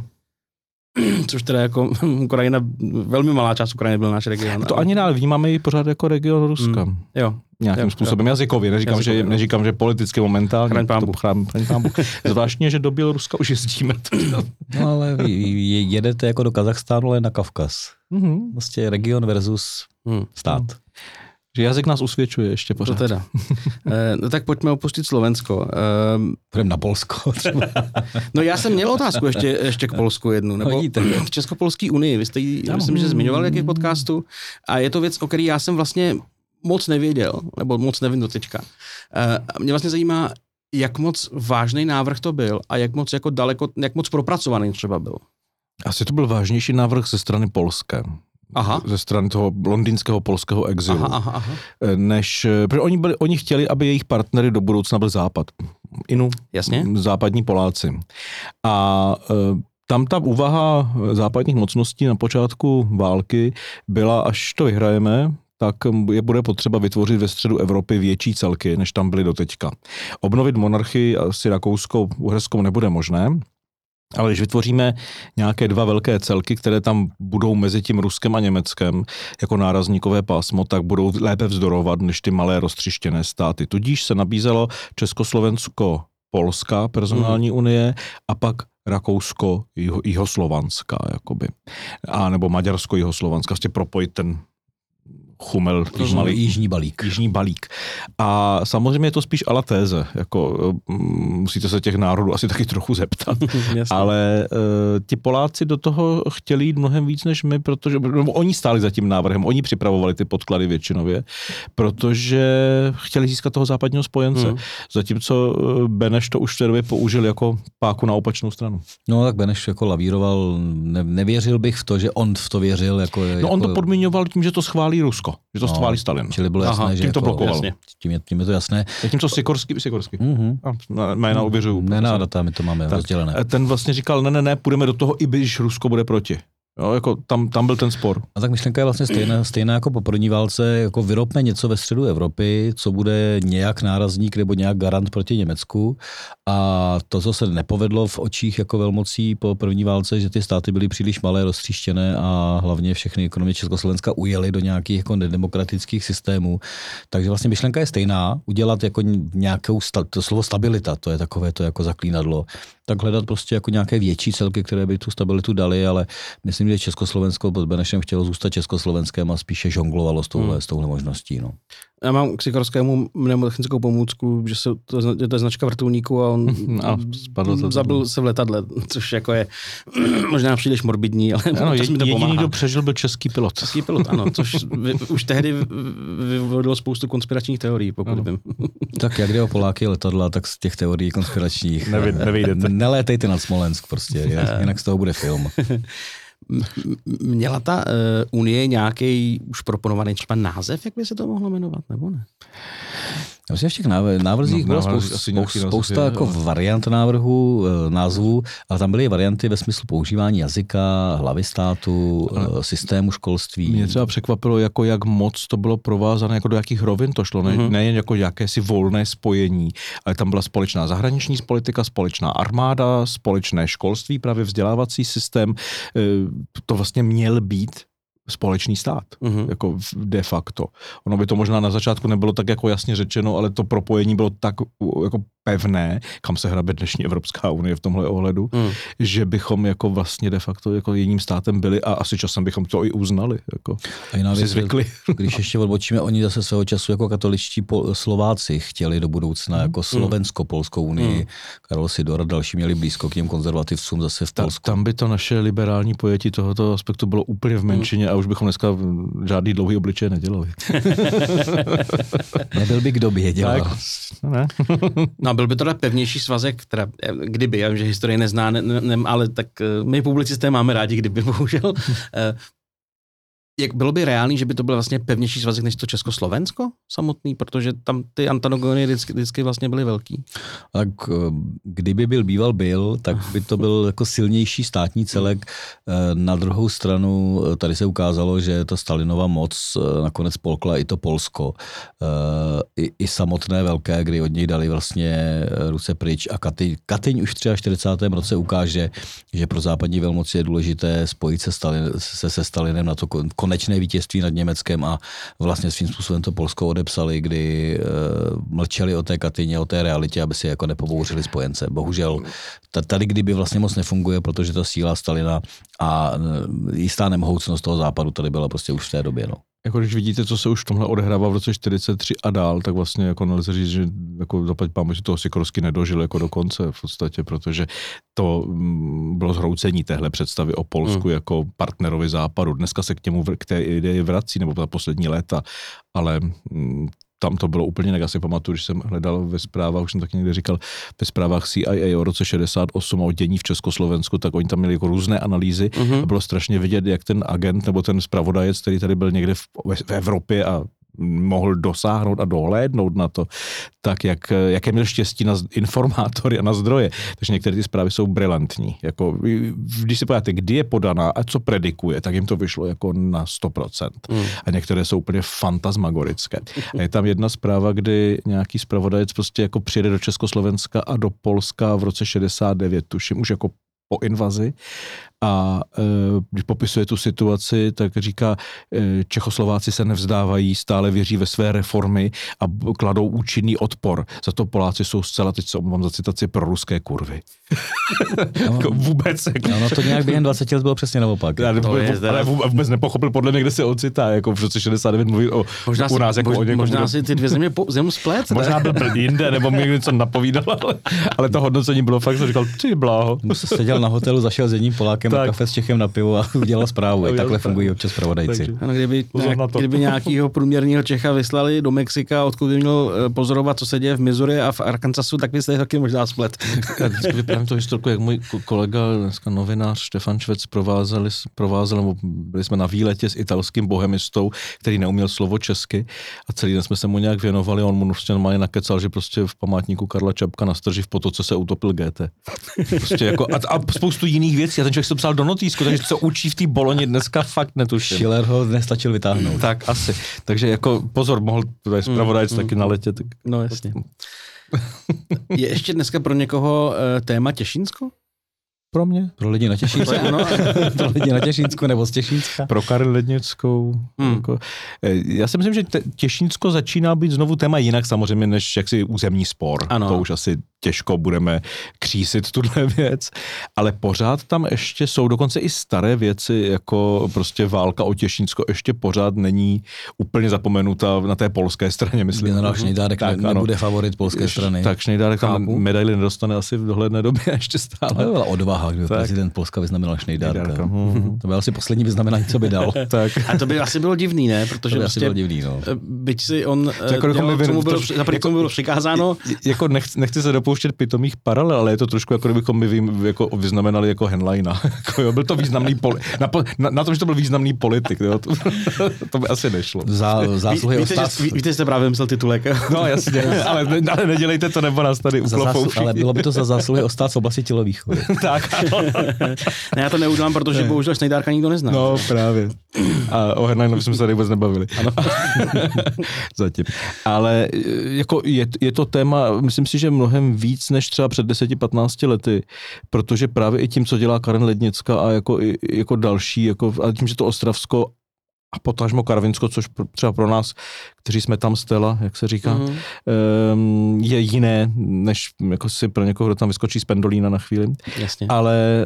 Což teda jako Ukrajina, velmi malá část Ukrajiny byl náš region. To ale ani dál, vnímáme ji pořád jako region Ruska. Mm, jo. Nějakým jo, způsobem jo. jazykově, neříkám, jazykově, že, neříkám, že politicky momentálně. Chraň pán Bůh. Zvláštně, že do Běloruska už jezdíme. No ale vy jedete jako do Kazachstánu, ale na Kavkaz. Mm-hmm. Vlastně region versus mm. stát. Mm. Že jazyk nás usvědčuje ještě pořád. To teda. e, no tak pojďme opustit Slovensko. E, Půjdeme na Polsko. no já jsem měl otázku ještě, ještě k Polsku jednu. Nebo k Českopolské unii. Vy jste ji, myslím, že zmiňoval jaký podcastu. A je to věc, o který já jsem vlastně moc nevěděl, nebo moc nevím do teďka. E, mě vlastně zajímá, jak moc vážný návrh to byl a jak moc jako daleko, jak moc propracovaný třeba byl. Asi to byl vážnější návrh ze strany polské. Aha. Ze strany toho londýnského polského exilu. Aha, aha, aha. Než, protože oni, byli, oni chtěli, aby jejich partnery do budoucna byl Západ. Inu, jasně. Západní Poláci. A e, tam ta úvaha západních mocností na počátku války byla, až to vyhrajeme, tak je bude potřeba vytvořit ve středu Evropy větší celky, než tam byly doteďka. Obnovit monarchii asi rakouskou, uherskou nebude možné, Ale když vytvoříme nějaké dva velké celky, které tam budou mezi tím Ruskem a Německem jako nárazníkové pásmo, tak budou lépe vzdorovat než ty malé roztřištěné státy. Tudíž se nabízelo Československo-Polská personální hmm. unie a pak Rakousko-Jihoslovanská, jakoby. A nebo Maďarsko-Jihoslovanská, vlastně propojit ten chumel, malý jižní balík. Jižní balík. A samozřejmě je to spíš ala téze, jako musíte se těch národů asi taky trochu zeptat, ale uh, ti Poláci do toho chtěli jít mnohem víc než my, protože no, oni stáli za tím návrhem, oni připravovali ty podklady většinově, protože chtěli získat toho západního spojence, hmm. zatímco Beneš to už v té době použil jako páku na opačnou stranu. No tak Beneš jako lavíroval, ne, nevěřil bych v to, že on v to věřil. Jako, no jako... on to podmiňoval tím, že to schválí Rusko. Že to no, schválí Stalin. Čili bylo jasné, Aha, že tím to jako, blokoval. Jasně. Tím, je, tím je to jasné. Zatímco Sikorsky, Sikorsky. Mm-hmm. A jména uvěřuju. Ne, na data, my to máme tak, rozdělené. Ten vlastně říkal, ne, ne, ne, půjdeme do toho, i když Rusko bude proti. Jo, jako tam, tam byl ten spor. A tak myšlenka je vlastně stejná, stejná jako po první válce, jako vyrobme něco ve středu Evropy, co bude nějak nárazník nebo nějak garant proti Německu. A to, co se nepovedlo v očích jako velmocí po první válce, že ty státy byly příliš malé, roztříštěné a hlavně všechny ekonomie Československa ujeli do nějakých jako nedemokratických systémů. Takže vlastně myšlenka je stejná, udělat jako nějakou, to slovo stabilita, to je takové to jako zaklínadlo, tak hledat prostě jako nějaké větší celky, které by tu stabilitu dali, ale myslím, že Československo pod Benešem chtělo zůstat Československem a spíše žonglovalo s touhle, hmm. s touhle možností. No. Já mám k Sikorskému mnemotechnickou pomůcku, že se, to, to je značka vrtulníku a on a to zabil se v letadle, což jako je možná příliš morbidní, ale ano, je, mi to jediný, kdo přežil, byl český pilot. Český pilot, ano, což vy, už tehdy vyvodilo spoustu konspiračních teorií, pokud ano. vím. Tak jak jde o Poláky letadla, tak z těch teorií konspiračních Nevy, nevyjdete. Nelétejte nad Smolensk prostě, jinak z toho bude film. Měla ta uh, Unie nějaký už proponovaný třeba název, jak by se to mohlo jmenovat, nebo ne? Já myslím, že v těch návrzích no, bylo spousta, spousta, spousta jako variant návrhu, názvů, ale tam byly varianty ve smyslu používání jazyka, hlavy státu, ale systému školství. Mě třeba překvapilo, jako jak moc to bylo provázané, jako do jakých rovin to šlo, ne, mm-hmm. nejen jako jakési volné spojení, ale tam byla společná zahraniční politika, společná armáda, společné školství, právě vzdělávací systém, to vlastně měl být společný stát, uh-huh. jako de facto. Ono by to možná na začátku nebylo tak jako jasně řečeno, ale to propojení bylo tak jako pevné, kam se hrabe dnešní Evropská unie v tomhle ohledu, uh-huh. že bychom jako vlastně de facto jako jedním státem byli a asi časem bychom to i uznali. Jako a jiná si věc, zvykli. Když ještě odbočíme, oni zase svého času jako katoličtí pol- Slováci chtěli do budoucna uh-huh. jako Slovensko-Polskou unii. Uh-huh. Karol Sidor a další měli blízko k těm konzervativcům zase v Polsku. Ta, tam by to naše liberální pojetí tohoto aspektu bylo úplně v menšině uh-huh. a už bychom dneska žádný dlouhý obličeje nedělali. Nebyl by kdo by je dělal. Tak, ne. No byl by to pevnější svazek, teda, kdyby, já vím, že historie nezná, ne, ne, ale tak my publicisté máme rádi, kdyby, bohužel. Jak bylo by reálný, že by to byl vlastně pevnější svazek než to Československo samotný, protože tam ty antagony vždycky, vždycky vlastně byly velký. Tak kdyby byl býval byl, tak by to byl jako silnější státní celek. Na druhou stranu tady se ukázalo, že ta Stalinova moc nakonec polkla i to Polsko. I, i samotné velké, kdy od něj dali vlastně ruce pryč a Katyň, Katyň už v čtyřicátém třetím roce ukáže, že pro západní velmoci je důležité spojit se, Stalin, se, se Stalinem na to konečné vítězství nad Německem a vlastně svým způsobem to Polsko odepsali, kdy e, mlčeli o té Katyně, o té realitě, aby si jako nepobouřili spojence. Bohužel tady kdyby vlastně moc nefunguje, protože ta síla Stalina a jistá nemohoucnost toho západu tady byla prostě už v té době. No. Jako když vidíte, co se už v tomhle odehrává v roce čtyřicet tři a dál, tak vlastně jako nelze říct, že jako zaplať pámu, že toho Sikorsky nedožil jako do konce v podstatě, protože to bylo zhroucení téhle představy o Polsku hmm. jako partnerovi západu. Dneska se k němu k té ideji vrací, nebo ta poslední léta, ale tam to bylo úplně jinak. Já si pamatuju, když jsem hledal ve zprávách, už jsem taky někde říkal, ve zprávách C I A o roce šedesát osm a o dění v Československu, tak oni tam měli jako různé analýzy uh-huh. a bylo strašně vidět, jak ten agent nebo ten zpravodajec, který tady byl někde v, v Evropě a mohl dosáhnout a dohlédnout na to, tak jak, jaké měl štěstí na informátory a na zdroje. Takže některé ty zprávy jsou brilantní. Jako, když si podíváte, kdy je podaná a co predikuje, tak jim to vyšlo jako na sto procent. Mm. A některé jsou úplně fantasmagorické. A je tam jedna zpráva, kdy nějaký zpravodajec prostě jako přijede do Československa a do Polska v roce šedesát devět, tuším, už jako po invazi. A e, když popisuje tu situaci, tak říká, e, Čechoslováci se nevzdávají, stále věří ve své reformy a kladou účinný odpor. Za to Poláci jsou zcela, teď se omlouvám za citaci, pro ruské kurvy. No, jako vůbec. Jako... No, no to nějak během dvaceti let bylo přesně naopak. Já to vůbec, je, ale vůbec nepochopil podle mě, kde se ocitá, jako v roce šedesát devět mluví o, možná u nás si, jako mož, o někom. možná kdo... si ty dvě země po, zemu splet. Možná byl byl jinde, nebo mi něco napovídal, ale, ale to hodnocení bylo fakt, že říkal, ty bláho. Seděl na hotelu, zašel s jedním Polákem a kafe s Čechem na pivo a udělal zprávu. I takhle fungují občas zpravodajci. Ano, kdyby, nějak, kdyby nějakýho průměrného Čecha vyslali do Mexika, odkud by měl pozorovat, co se děje v Missouri a v Arkansasu, tak by se taky možná splet. Já vždycky vyprávím to historku, jak můj kolega, dneska novinář Štefan Švec provázel, provázel, nebo byli jsme na výletě s italským bohemistou, který neuměl slovo česky a celý den jsme se mu nějak věnovali a on mu prostě normálně nakecal, že prostě v památníku Karla Čapka na Strži v Potoce se utopil G T. Prostě jako a, a spoustu jiných věcí a ten člověk se to psal do notýsku, takže co učí v té Boloni dneska fakt netuším. Schiller ho nestačil vytáhnout. Tak asi. Takže jako pozor, mohl tady zpravodajc mm, taky mm, naletět. Tak... No jasně. Je ještě dneska pro někoho uh, téma Těšínsko? Pro mě. Pro lidi na Těšínsku. Pro lidi na Těšínsku nebo z Těšínska. Pro Karel Lednickou. Hmm. Jako, já si myslím, že Těšínsko začíná být znovu téma jinak samozřejmě, než jaksi územní spor. Ano. To už asi těžko budeme křísit tuhle věc, ale pořád tam ještě jsou dokonce i staré věci, jako prostě válka o Těšínsko ještě pořád není úplně zapomenuta na té polské straně, myslím. Generál Šnejdárek tak, ne, nebude favorit polské strany. Tak Šnejdárek tam medaili nedostane asi v dohledné době ještě stále. To byla odvaha, kdy prezident Polska vyznamenal Šnejdárka. Hmm. To byl asi poslední vyznamenání, co by dal. Tak. A to by asi bylo divný, ne? Protože to by prostě, asi bylo divný, no. Byť si on jako dělal, jako co mu bylo, to, za první, co mu bylo přikázáno. Jako nechci, nechci se dopouštět pitomých paralel, ale je to trošku jako kdybychom my vím, jako vyznamenali jako Henleina. Byl to významný poli, na, na, na tom, že to byl významný politik, jo? To, to by asi nešlo. Zá, zásluhy Ví, víte, ostát... že, víte, že jste právě myslel titulek. No jasně, ale, ale nedělejte to, nebo nás tady uklopou všichni. Ale bylo by to za zásluhy ostát v oblasti tělovýchovy. Tak, ano. Ne, já to neudělám, protože bohužel Šnejdárka nikdo nezná. No právě. A o Henleinovi jsme se tady vůbec nebavili. Ano. Zatím. Ale jako je, je to téma, myslím si, že mnohem víc než třeba před deseti patnácti lety, protože právě i tím, co dělá Karen Lednická a jako, i, jako další, jako, a tím, že to Ostravsko a potažmo Karvinsko, což třeba pro nás, kteří jsme tam stela, jak se říká, mm-hmm. je jiné, než jako si pro někoho, kdo tam vyskočí z pendolína na chvíli. Jasně. Ale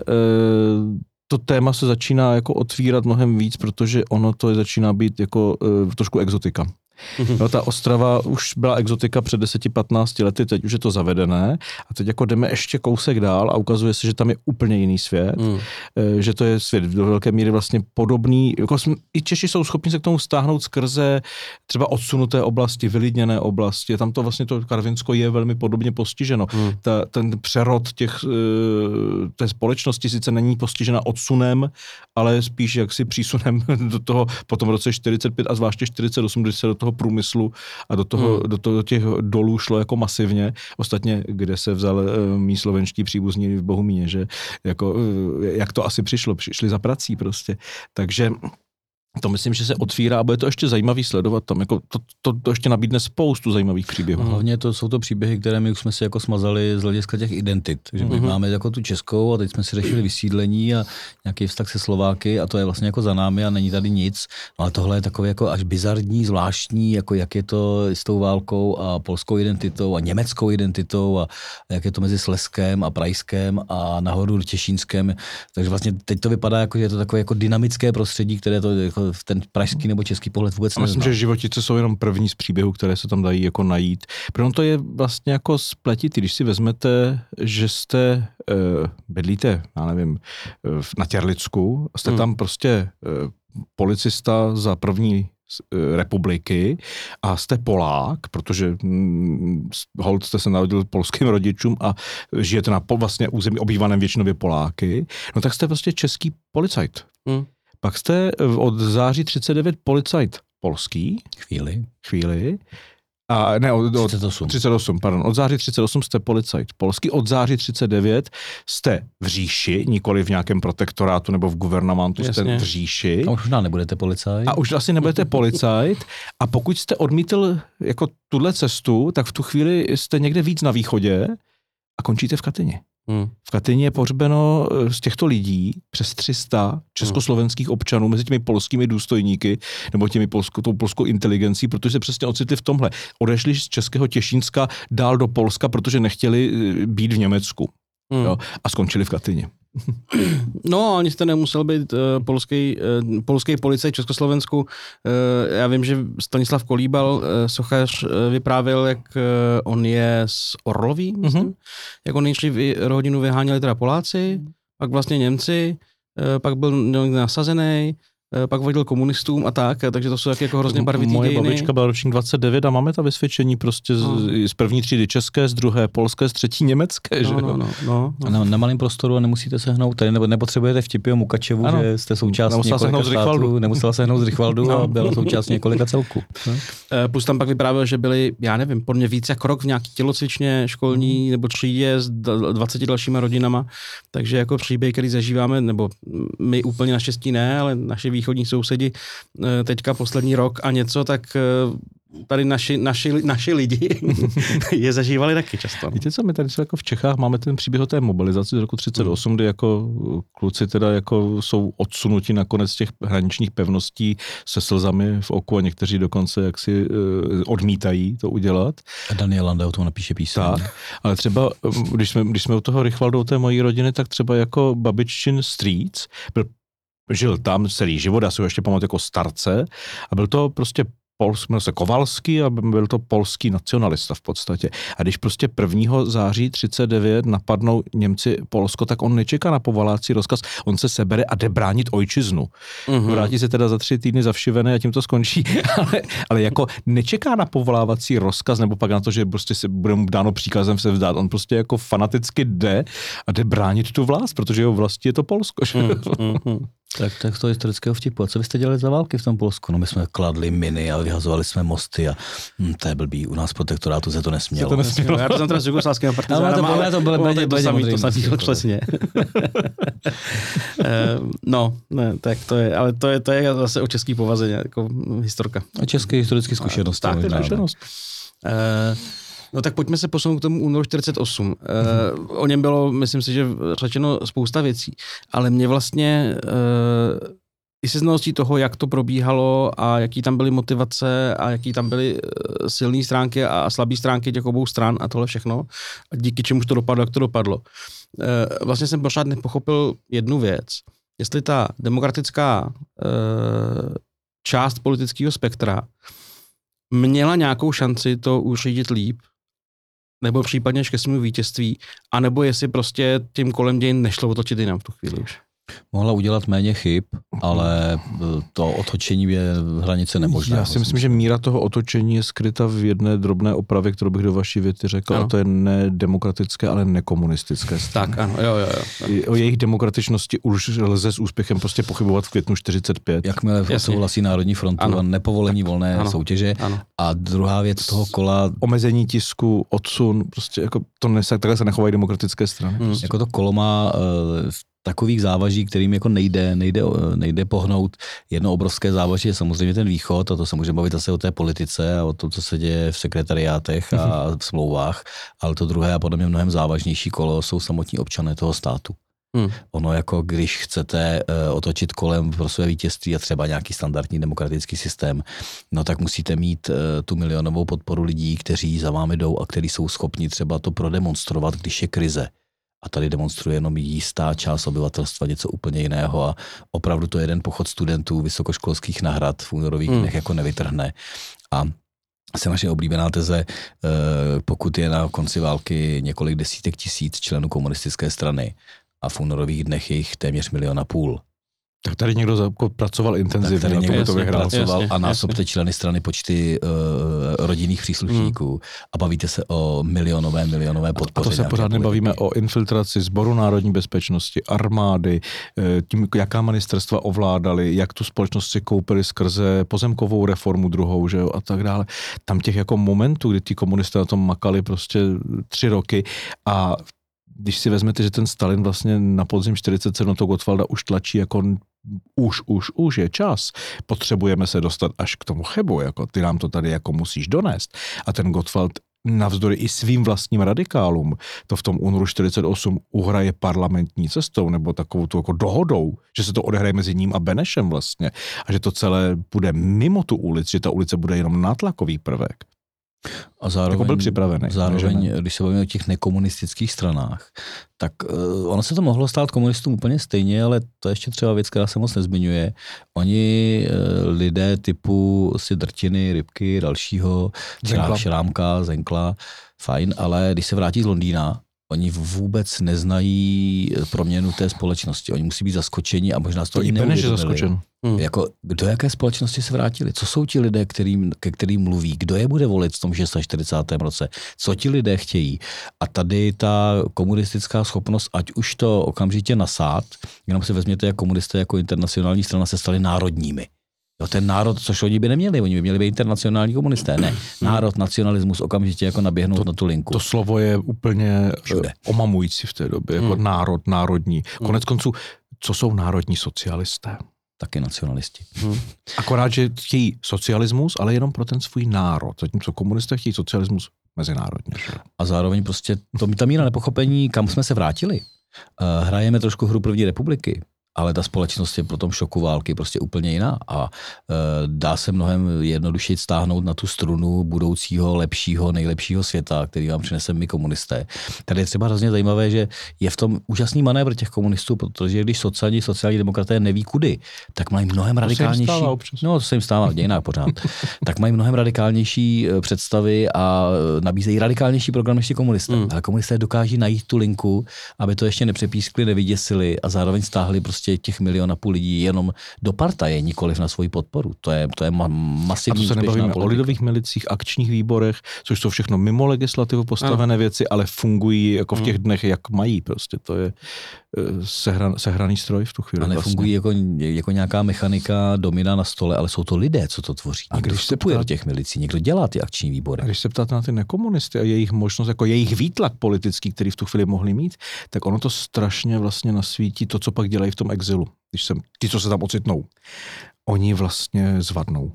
to téma se začíná jako otvírat mnohem víc, protože ono to začíná být jako trošku exotika. No, ta Ostrava už byla exotika před deseti patnácti lety, teď už je to zavedené a teď jako jdeme ještě kousek dál a ukazuje se, že tam je úplně jiný svět, mm. že to je svět do velké míry vlastně podobný, jako jsme, i Češi jsou schopni se k tomu stáhnout skrze třeba odsunuté oblasti, vylidněné oblasti, tam to vlastně to Karvinsko je velmi podobně postiženo. Mm. Ta, ten přerod těch, té společnosti sice není postižena odsunem, ale spíš jaksi přísunem do toho po tom roce čtyřicet pět a zvláště čtyřicet osm, když se do toho průmyslu a do toho, hmm. do toho těch dolů šlo jako masivně. Ostatně, kde se vzal uh, mý slovenští příbuzní v Bohumíně, že jako, uh, jak to asi přišlo, přišli za prací prostě. Takže to myslím, že se otvírá a bude to ještě zajímavý sledovat tam. Jako to, to, to ještě nabídne spoustu zajímavých příběhů. Hlavně to jsou to příběhy, které my už jsme si jako smazali z hlediska těch identit. Že my mm-hmm. máme jako tu českou a teď jsme si řešili vysídlení a nějaký vztah se Slováky a to je vlastně jako za námi a není tady nic. No ale tohle je takové jako až bizarní, zvláštní, jako jak je to s tou válkou a polskou identitou a německou identitou a jak je to mezi Slezskem a Prajskem a nahoru Těšínskem. Takže vlastně teď to vypadá jako, že je to takové jako dynamické prostředí, které to jako v ten pražský nebo český pohled vůbec neznám. Myslím, že životice jsou jenom první z příběhů, které se tam dají jako najít. Protože to je vlastně jako spletitý, když si vezmete, že jste, uh, bydlíte, já nevím, uh, na Těrlicku, jste hmm. tam prostě uh, policista za první republiky a jste Polák, protože hm, holt jste se narodil polským rodičům a žijete na vlastně území obývaném většinově Poláky, no tak jste prostě český policajt. Hmm. Pak jste od září třicet devět policajt polský. Chvíli. Chvíli. A ne, od, od třicet osm. třicet osm, pardon. Od září třicet osm jste policajt polský, od září třicet devět jste v říši, nikoli v nějakém protektorátu nebo v guvernamentu, Jasně. jste v říši. A už možná nebudete policajt. A už asi nebudete policajt. A pokud jste odmítl jako tuhle cestu, tak v tu chvíli jste někde víc na východě a končíte v Katyni. Hmm. V Katyni je pohřbeno z těchto lidí přes tři sta československých občanů mezi těmi polskými důstojníky nebo těmi polsko, tou polskou inteligencí, protože se přesně ocitli v tomhle. Odešli z českého Těšínska dál do Polska, protože nechtěli být v Německu. Hmm. Jo, a skončili v Katyni. No, ani jste nemusel být uh, polský, uh, polský policaj v Československu. Uh, já vím, že Stanislav Kolíbal, uh, sochař, uh, vyprávěl, jak uh, on je z Orloví, myslím, mm-hmm. jak on nejdřív rodinu vyháněli teda Poláci, pak vlastně Němci, uh, pak byl někde nasazený, pak vodil komunistům a tak, takže to jsou taky jako hrozně barvitý Moje dějiny. babička byla ročník dvacet devět a máme ta vysvědčení prostě z, no. z první třídy české, z druhé polské, z třetí německé, no, že no, no, no, no. Na, na malém prostoru a nemusíte se hnout, tady nebo nepotřebujete vtipy o Mukačevu, ano. že jste součástí několika států, nemusela se hnout z Richvaldu no. a byla součástí několika celků. No. Plus tam pak vyprávěl, že byli, já nevím, podle mě víc jak rok v nějaký tělocvičně školní nebo třídě s dvaceti dalšíma rodinama, takže jako příběh, který zažíváme, nebo my úplně naštěstí ne, ale naši východní sousedi teďka poslední rok a něco, tak tady naši, naši, naši lidi je zažívali taky často. Víte co, my tady jako v Čechách máme ten příběh o té mobilizaci z roku třicet osm, hmm. kdy jako kluci teda jako jsou odsunuti na konec těch hraničních pevností se slzami v oku a někteří dokonce jaksi uh, odmítají to udělat. A Daniel Landa o tom napíše píseň. Tak, ale třeba, když jsme, když jsme u toho Richvaldu, u té mojí rodiny, tak třeba jako babiččin strýc byl žil tam celý život, já si ho ještě pamatuju jako starce a byl to prostě Pols, jmenil se Kovalský a byl to polský nacionalista v podstatě. A když prostě prvního září třicet devět napadnou Němci Polsko, tak on nečeká na povolácí rozkaz, on se sebere a jde bránit ojčiznu. Mm-hmm. Vrátí se teda za tři týdny zavšivený a tím to skončí, ale, ale jako nečeká na povolávací rozkaz nebo pak na to, že prostě se bude mu dáno příkazem se vzdát. On prostě jako fanaticky jde a jde bránit tu vlast, protože jeho vlastí je to Polsko. Mm-hmm. Tak, tak to historického vtipu. A co byste dělali za války v tom Polsku? No my jsme kladli miny a vyhazovali jsme mosty a hm, to je blbý. U nás v protektorátu se to nesmělo. Se to nesmělo. Já to jsem teda s jugoslávskými partizánama, ale to bylo to, to samý, to samý, to přesně. No, ne, tak to je, ale to je, to je zase o český povaze, jako historka. A české historické zkušenosti. Tak, to je zkušenost. No tak pojďme se posunout k tomu únoru čtyřicet osm. Mm-hmm. Uh, o něm bylo, myslím si, že řečeno spousta věcí, ale mě vlastně uh, i se znalostí toho, jak to probíhalo a jaký tam byly motivace a jaký tam byly uh, silné stránky a slabé stránky těch obou stran a tohle všechno, a díky čemuž to dopadlo, jak to dopadlo. Uh, vlastně jsem pořád nepochopil jednu věc. Jestli ta demokratická uh, část politického spektra měla nějakou šanci to uřídit líp, nebo případně až ke svému vítězství, anebo jestli prostě tím kolem dějin nešlo otočit jinam v tu chvíli už. Mohla udělat méně chyb, ale to otočení je hranice nemožné. Já si myslím, že míra toho otočení je skryta v jedné drobné opravě, kterou bych do vaší věty řekl, ano. A to je ne demokratické, ale nekomunistické strany. Tak, ano, jo, jo, jo. O jejich demokratičnosti už lze s úspěchem prostě pochybovat v květnu čtyřicet pět. Jakmile souhlasí Národní frontu ano. a nepovolení volné ano. soutěže. Ano. A druhá věc toho kola... Omezení tisku, odsun, prostě jako to ne, takhle se nechovají demokratické strany. Hmm. Prostě. Jako to kolo má uh, takových závaží, kterým jako nejde, nejde, nejde pohnout. Jedno obrovské závaží je samozřejmě ten východ, a to se můžeme bavit zase o té politice a o tom, co se děje v sekretariátech a v smlouvách, ale to druhé a podle mě mnohem závažnější kolo jsou samotní občané toho státu. Hmm. Ono jako když chcete uh, otočit kolem pro své vítězství a třeba nějaký standardní demokratický systém, no tak musíte mít uh, tu milionovou podporu lidí, kteří za vámi jdou a kteří jsou schopni třeba to prodemonstrovat, když je krize. A tady demonstruje jenom jistá část obyvatelstva něco úplně jiného a opravdu to jeden pochod studentů vysokoškolských nahrad v únorových hmm. dnech jako nevytrhne. A se naše oblíbená teze, pokud je na konci války několik desítek tisíc členů komunistické strany a v únorových dnech je jich téměř milion a půl. Tak tady někdo pracoval intenzivně, tak tady někdo to vyhrál. pracoval jasně, a násobte členy strany počty uh, rodinných příslušníků hmm. a bavíte se o milionové, milionové podpoře. A to se pořád nebavíme o infiltraci Sboru národní bezpečnosti, armády, tím, jaká ministerstva ovládaly, jak tu společnost si koupili skrze pozemkovou reformu druhou, že jo, a tak dále. Tam těch jako momentů, kdy ty komunisté na tom makali prostě tři roky a když si vezmete, že ten Stalin vlastně na podzim čtyřicet sedm to Gottwalda už tlačí jako už, už, už je čas. Potřebujeme se dostat až k tomu Chebu, jako ty nám to tady jako musíš donést. A ten Gottwald navzdory i svým vlastním radikálům to v tom únoru čtyřicet osm uhraje parlamentní cestou nebo takovou tu jako dohodou, že se to odehraje mezi ním a Benešem vlastně a že to celé bude mimo tu ulici, že ta ulice bude jenom nátlakový prvek. A zároveň, jako byl připravený. Zároveň, když se bavíme o těch nekomunistických stranách, tak uh, ono se to mohlo stát komunistům úplně stejně, ale to je ještě třeba věc, která se moc nezmiňuje. Oni uh, lidé typu si Drtiny, Rybky, dalšího, Zenkla. Šrámka, Zenkla, fajn, ale když se vrátí z Londýna, oni vůbec neznají proměnu té společnosti. Oni musí být zaskočeni a možná z toho to i Beneš je zaskočen. Hmm. Jako, do jaké společnosti se vrátili? Co jsou ti lidé, kterým, ke kterým mluví? Kdo je bude volit v tom čtyřicátém šestém roce? Co ti lidé chtějí? A tady ta komunistická schopnost, ať už to okamžitě nasát, jenom si vezměte, jak komunisté jako internacionální strana se stali národními. Jo, ten národ, což oni by neměli, oni by měli být internacionální komunisté. Ne, národ, nacionalismus okamžitě jako naběhnout to, na tu linku. To slovo je úplně všude omamující v té době, jako hmm. národ, národní. Konec konců, co jsou národní socialisté? Taky nacionalisti. Hmm. Akorát, že chtějí socialismus, ale jenom pro ten svůj národ. Zatímco komunisté chtějí socialismus mezinárodně. Že? A zároveň prostě to, ta míra nepochopení, kam jsme se vrátili. Uh, hrajeme trošku hru první republiky, ale ta společnost je pro tom šoku války prostě úplně jiná a e, dá se mnohem jednodušeji stáhnout na tu strunu budoucího, lepšího, nejlepšího světa, který vám přineseme my komunisté. Tady je třeba hrozně zajímavé, že je v tom úžasný manévr těch komunistů, protože když sociální, sociální demokraté neví kudy, tak mají mnohem radikálnější... No, to se jim stává v dějinách pořád. Tak mají mnohem radikálnější představy a nabízejí radikálnější program než ti komunisté. Hmm. Ale komunisté dokáží najít tu linku, aby to ještě nepřepískli, nevyděsili a zároveň stáhli prostě těch milion a půl lidí jenom do partaje, nikoliv na svoji podporu. To je, to je ma- masivní. A to se nebavíme politika. O lidových milicích, akčních výborech, což jsou všechno mimo legislativu postavené ano. věci, ale fungují jako v těch dnech, jak mají. Prostě to je sehran, sehraný stroj v tu chvíli. A nefungují vlastně. jako, jako nějaká mechanika domina na stole, ale jsou to lidé, co to tvoří. A když se ptá... do těch milicí, někdo dělá ty akční výbory. A když se ptáte na ty nekomunisty a jejich možnost, jako jejich výtlak politický, který v tu chvíli mohli mít, tak ono to strašně vlastně nasvítí to, co pak dělají v tom exilu. Když jsem, ti, co se tam ocitnou, oni vlastně zvadnou.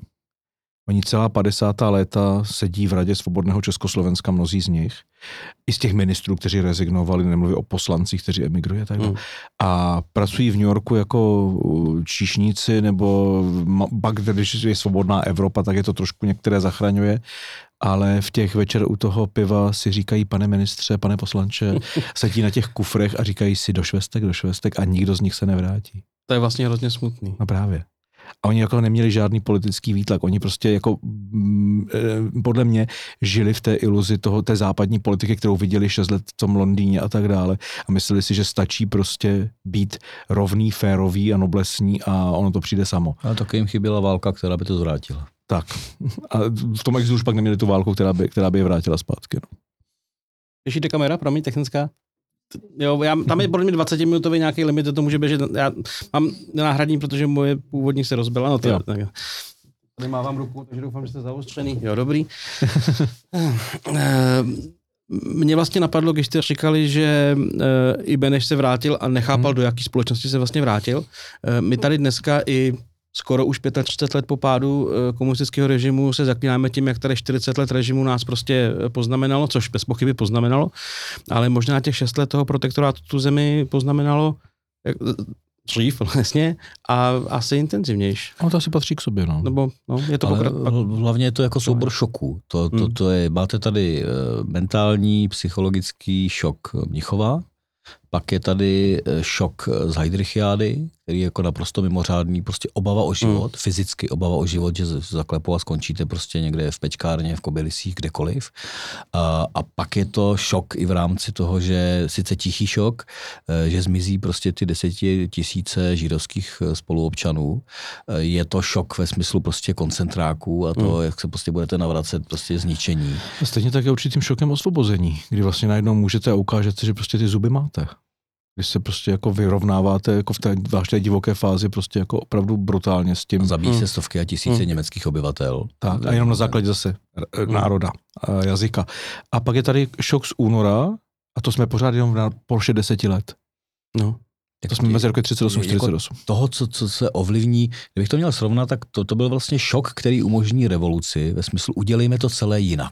Oni celá padesátá léta sedí v Radě svobodného Československa, mnozí z nich, i z těch ministrů, kteří rezignovali, nemluví o poslancích, kteří emigrují tak mm. a pracují v New Yorku jako číšníci, nebo pak, když je svobodná Evropa, tak je to trošku některé zachraňuje, ale v těch večer u toho piva si říkají, pane ministře, pane poslanče, sedí na těch kufrech a říkají si do švestek, do švestek a nikdo z nich se nevrátí. To je vlastně hrozně smutný. No právě. A oni jako neměli žádný politický výtlak. Oni prostě jako podle mě žili v té iluzi toho, té západní politiky, kterou viděli šest let v tom Londýně a tak dále. A mysleli si, že stačí prostě být rovný, férový a noblesní a ono to přijde samo. A taky jim chyběla válka, která by to zvrátila. Tak. A v tom exilu už pak neměli tu válku, která by, která by je vrátila zpátky. No. Ještě kamera, promiň, technická. Jo, já, tam je podle mě dvacetiminutový nějaký limit, to může běžet. Já mám nenáhradní, protože moje původní se rozbila. No to jo. Tak, tady mávám ruku, takže doufám, že jste zaostřený. Jo, dobrý. Mně vlastně napadlo, když jste říkali, že i Beneš se vrátil a nechápal, hmm. do jaký společnosti se vlastně vrátil. My tady dneska i skoro už třicet pět let po pádu komunistického režimu se zaklínáme tím, jak tady čtyřicet let režimu nás prostě poznamenalo, což bez pochyby poznamenalo, ale možná těch šest let toho protektorátu tu zemi poznamenalo jak, dřív vlastně a asi intenzivnější. No to asi patří k sobě, no. Nebo, no, je to ale pokra- hlavně je to jako soubor šoků. To, to, hmm. to je, máte tady mentální, psychologický šok Mnichova, pak je tady šok z Heydrichiády, který je jako naprosto mimořádný, prostě obava o život, mm. fyzicky obava o život, že zaklepou a skončíte prostě někde v Pečkárně, v Kobylisích, kdekoliv. A, a pak je to šok i v rámci toho, že sice tichý šok, že zmizí prostě ty desetitisíce židovských spoluobčanů. Je to šok ve smyslu prostě koncentráků a to, mm. jak se prostě budete navracet prostě zničení. A stejně tak je určitým šokem osvobození, kdy vlastně najednou můžete a ukážete, že prostě ty zuby máte. Když se prostě jako vyrovnáváte jako v té vážné divoké fázi prostě jako opravdu brutálně s tím. Zabíjí se stovky a tisíce hmm. německých obyvatel. Tak a jenom na základě zase národa, jazyka. A pak je tady šok z února a to jsme pořád jenom na Porsche deseti let. No. To jsme mezi roky třicet osm čtyřicet osm. Jako toho, co, co se ovlivní, kdybych to měl srovnat, tak to, to byl vlastně šok, který umožní revoluci, ve smyslu udělejme to celé jinak.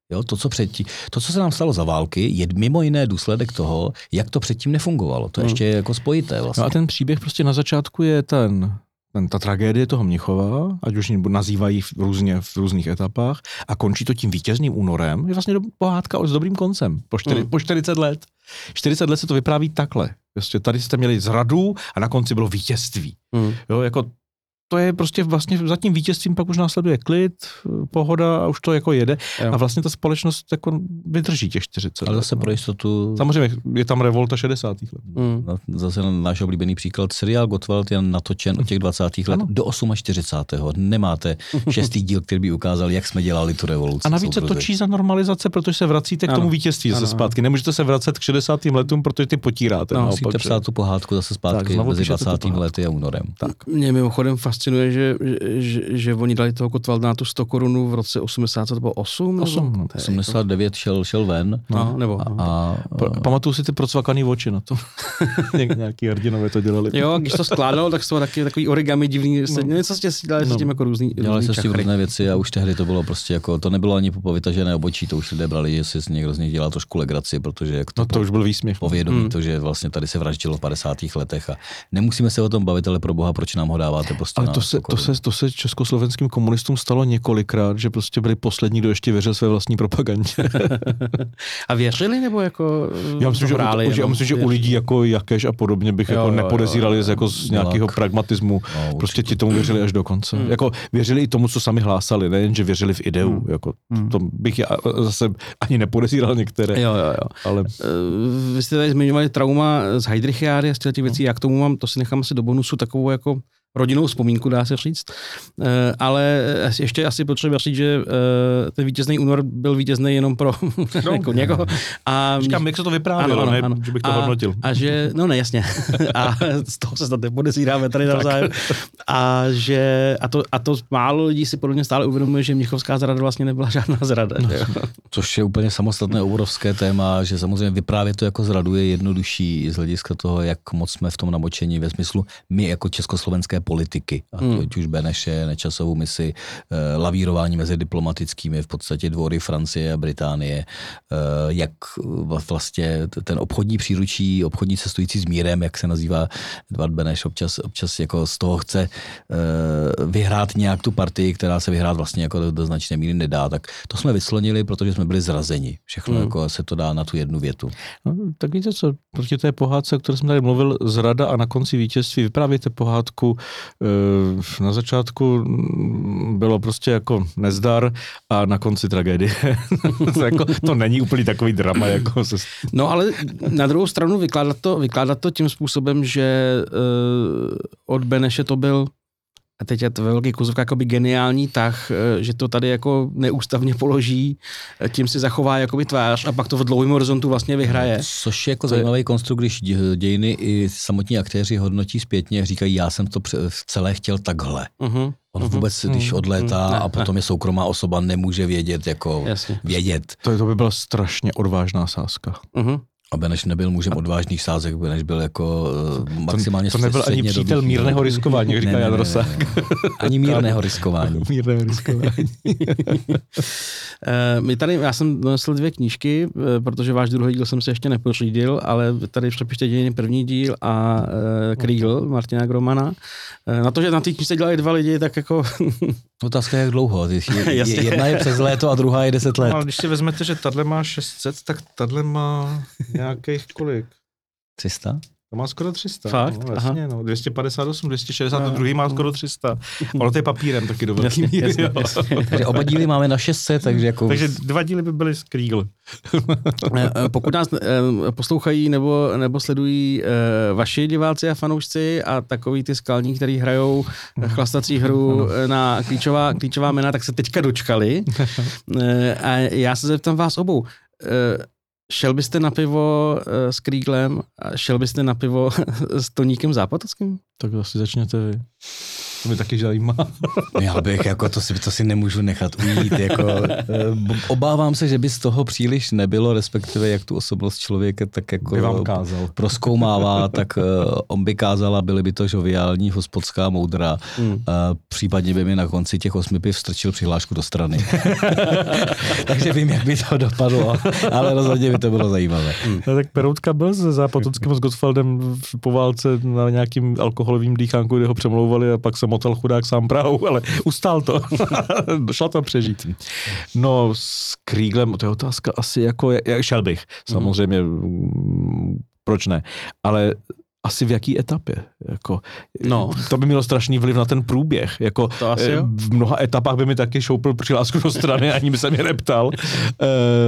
Jo, to, co předtím, to, co se nám stalo za války, je mimo jiné důsledek toho, jak to předtím nefungovalo. To ještě je jako spojité vlastně. No a ten příběh prostě na začátku je ten, ten ta tragédie toho Mnichova, ať už ji nazývají v, různě v různých etapách, a končí to tím vítězným únorem. Je vlastně pohádka s dobrým koncem. Po, čtyři, hmm. po čtyřicet let. čtyřicet let se to vypráví takhle. Prostě tady jste měli zradu a na konci bylo vítězství. Hmm. Jo, jako to je prostě vlastně za tím vítězstvím pak už následuje klid, pohoda a už to jako jede. Jo. A vlastně ta společnost jako vydrží těch čtyřicet let. Ale zase pro jistotu... Samozřejmě je tam revolta šedesátých let. Mm. Zase náš oblíbený příklad. Seriál Gottwald je natočen od těch dvacátých let do čtyřicátého osmého Nemáte šestý díl, který by ukázal, jak jsme dělali tu revoluci. A navíc se točí za normalizace, protože se vracíte k tomu ano. vítězství zase ano. zpátky. Nemůžete se vracet k šedesátým letům, protože ty potíráte. No, musíte psát tu pohádku zase zpátky tak, mezi dvacátými lety a únorem. Tak. Mě mimochodem fascinuje, že, že, že oni dali toho Gottwalda na tu sto korunů v roce osmdesát, to bylo osm? osm. osmdesát devět šel, šel ven. No, nebo, a, a, pamatuju si ty procvakaný oči na to. Nějaký hrdinové to dělali. Jo, když to skládalo, tak to bylo taky takový origami divný. No. Něco jste si dělali no. s tím jako různý Dělali se s tím různé věci a už tehdy to bylo prostě jako, to nebylo ani povytažené obočí, to už lidé brali, že si někdo z nich dělal trošku legraci, protože jak to, no to po, už byl výsměch. Povědomí hmm. to, že vlastně tady se vraždilo v padesátých letech a nemusíme se o tom bavit, ale pro boha, proč nám ho dáváte prostě. Ale to se, to se, to se československým komunistům stalo několikrát, že prostě byli poslední, kdo ještě věřil své vlastní propagandě. A věřili nebo jako já myslím, že, hráli, že, já myslím, že u lidí jako Jakeš a podobně bych jo, jako nepodezírali jo, jo, jako z nějakého Milak. pragmatismu. No, prostě ti tomu věřili až do konce. Hmm. Jako věřili i tomu, co sami hlásali, nejen, že věřili v ideu. Hmm. Jako, to bych já zase ani nepodezíral některé. Jo, jo, jo. Ale... Uh, vy jste tady zmiňovali trauma z Heydrichiády a z těch věcí, jak tomu mám, to si nechám asi do bonusu takovou jako rodinnou vzpomínku, dá se říct. Uh, ale ještě asi potřeba říct, že uh, ten vítězný únor byl vítězný jenom pro no. jako někoho. A říkám, jak se to vyprávělo, ano, ne, ano. že bych to a, hodnotil. A že, no ne, jasně. A z toho se snad nepodezíráme tady navzájem. A že, a to, a to málo lidí si podobně stále uvědomuje, že mnichovská zrada vlastně nebyla žádná zrada. No. Což je úplně samostatné obrovské téma, že samozřejmě vyprávět to jako zradu je jednodušší z hlediska toho, jak moc jsme v tom namočení ve smyslu my jako československé politiky, ať hmm. už Beneše, Nečasovou misi, eh, lavírování mezi diplomatickými, v podstatě dvory Francie a Británie, eh, jak vlastně ten obchodní příručí, obchodní cestující s mírem, jak se nazývá Edvard Beneš, občas, občas jako z toho chce eh, vyhrát nějak tu partii, která se vyhrát vlastně jako do, do značné míry nedá, tak to jsme vyslonili, protože jsme byli zrazeni. Všechno hmm. jako se to dá na tu jednu větu. No, tak víte co, proti té pohádce, o které jsem tady mluvil, zrada a na konci vítězství, vyprávějte pohádku. Na začátku bylo prostě jako nezdar a na konci tragédie. to, jako, to není úplně takový drama. Jako se... No ale na druhou stranu vykládat to, vykládat to tím způsobem, že uh, od Beneše to byl, a teď je to velký kuzovka, jakoby geniální tah, že to tady jako neústavně položí, tím si zachová jakoby tvář a pak to v dlouhém horizontu vlastně vyhraje. Což je jako zajímavý konstrukt, když dějiny i samotní aktéři hodnotí zpětně, říkají, já jsem to celé chtěl takhle. Uh-huh. On vůbec, uh-huh. když odlétá uh-huh. a potom je soukromá osoba, nemůže vědět, jako Jasně. vědět. To, to by byla strašně odvážná sázka. Uh-huh. A Beneš nebyl mužem odvážných sázek, Beneš byl jako uh, maximálně To, to nebyl ani přítel mírného riskování, jak říká Jan Rosák. Ani mírného riskování. Mírného riskování. My tady, já jsem donesl dvě knížky, protože váš druhý díl jsem si ještě nepořídil, ale tady přepište dějiny první díl a uh, Kriegel, Martina Gromana. Na to, že na té knížce dělali dva lidi, tak jako... Otázka je, jak dlouho. Je, je, jedna je přes léto a druhá je deset let. No, ale když si vezmete, že tahle má šest set, tak tahle má nějakých kolik? tři sta? To má skoro tři sta. Fakt? No, jasně, no. dvě stě padesát osm, dvě stě šedesát, no. druhý má skoro tři sta. Ono to je papírem taky do velký míry. Takže oba díly máme na šest set, takže jako... Takže dva díly by byly z Kriegel. Pokud nás poslouchají nebo, nebo sledují vaši diváci a fanoušci a takový ty skalní, který hrajou chlastací hru na klíčová, klíčová jména, tak se teďka dočkali. A já se zeptám vás obou. Šel byste na pivo uh, s Krieglem a šel byste na pivo s Toníkem Zápotockým? Tak asi začněte vy. To mě taky zajímá. Já bych, jako to si, to si nemůžu nechat ujít. Jako, obávám se, že by z toho příliš nebylo, respektive jak tu osobnost člověka tak jako by vám kázal. Proskoumává, tak uh, on by kázal a byly by to žoviální, hospodská, moudra. Hmm. Uh, případně by mi na konci těch osmi piv strčil přihlášku do strany. Takže vím, jak by to dopadlo, ale rozhodně by to bylo zajímavé. Hmm. No, tak Peroutka byl se Zápotockým s Gottwaldem po válce na nějakým alkoholovým dýchánku, kde ho přemlouvali a pak se motal chudák sám Prahou, ale ustál to. Šla to přežít. No s Krieglem, to je otázka asi jako, jak šel bych, samozřejmě, mm. proč ne, ale asi v jaký etapě. Jako, no. To by mělo strašný vliv na ten průběh. Jako, to asi jo. V mnoha etapách by mi taky šoupil přihlášku do strany, ani by se mě neptal. E,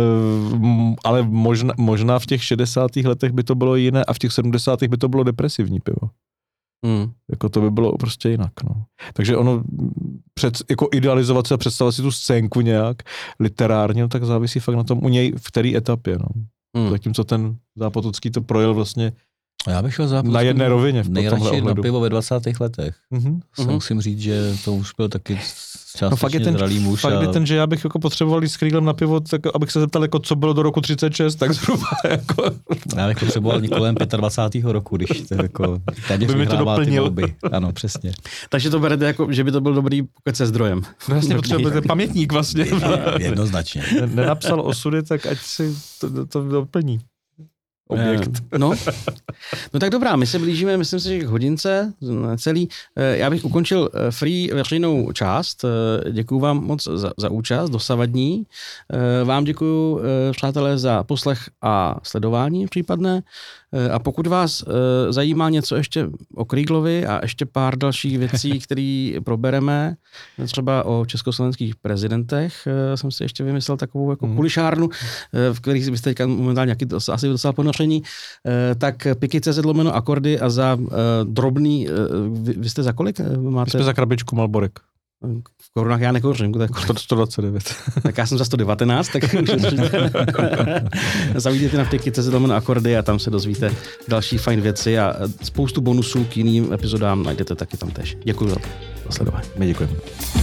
ale možná, možná v těch šedesátých letech by to bylo jiné a v těch sedmdesátých by to bylo depresivní pivo. Hmm. Jako to by bylo prostě jinak. No. Takže ono, před, jako idealizovat se a představit si tu scénku nějak literárně, tak závisí fakt na tom u něj, v který etapě. No. Hmm. Zatímco ten Zápotocký to projel vlastně já bych šel na jedné rovině. Nejradši na pivo ve dvacátých letech. Mm-hmm. Se musím říct, že to už byl taky částečně no fakt je ten, zralý muž. Fakt a... je ten, že já bych jako potřeboval jít s Krieglem na pivo, tak abych se zeptal, jako, co bylo do roku třicet šest, tak zhruba. Jako... Já bych potřeboval kolem dvacátého pátého roku, když to jako téměř vyhrává ty volby. Ano, přesně. Takže to berete jako, že by to byl dobrý pokud se zdrojem. No jasně, potřebujete pamětník vlastně. Jednoznačně. Nenapsal osudy, tak ať si to, to doplní. Objekt. No. no tak dobrá, my se blížíme, myslím si, že k hodince celý. Já bych ukončil free veřejnou část. Děkuju vám moc za, za účast, dosavadní. Vám děkuju, přátelé, za poslech a sledování případné. A pokud vás zajímá něco ještě o Krieglovi a ještě pár dalších věcí, které probereme, třeba o československých prezidentech, jsem si ještě vymyslel takovou jako kulišárnu, v kterých byste teďka momentálně nějaký asi docela ponoření, tak piky tečka cé zet lomeno akordy a za drobný, vy, vy jste za kolik máte? My jsme za krabičku Malborek. V korunách já nekouřím, tak sto dvacet devět. Tak já jsem za sto devatenáct, tak zavídejte na piky tečka cé zet lomeno akordy a tam se dozvíte další fajn věci a spoustu bonusů k jiným epizodám najdete taky tam tež. Děkuji za sledování. My děkujeme.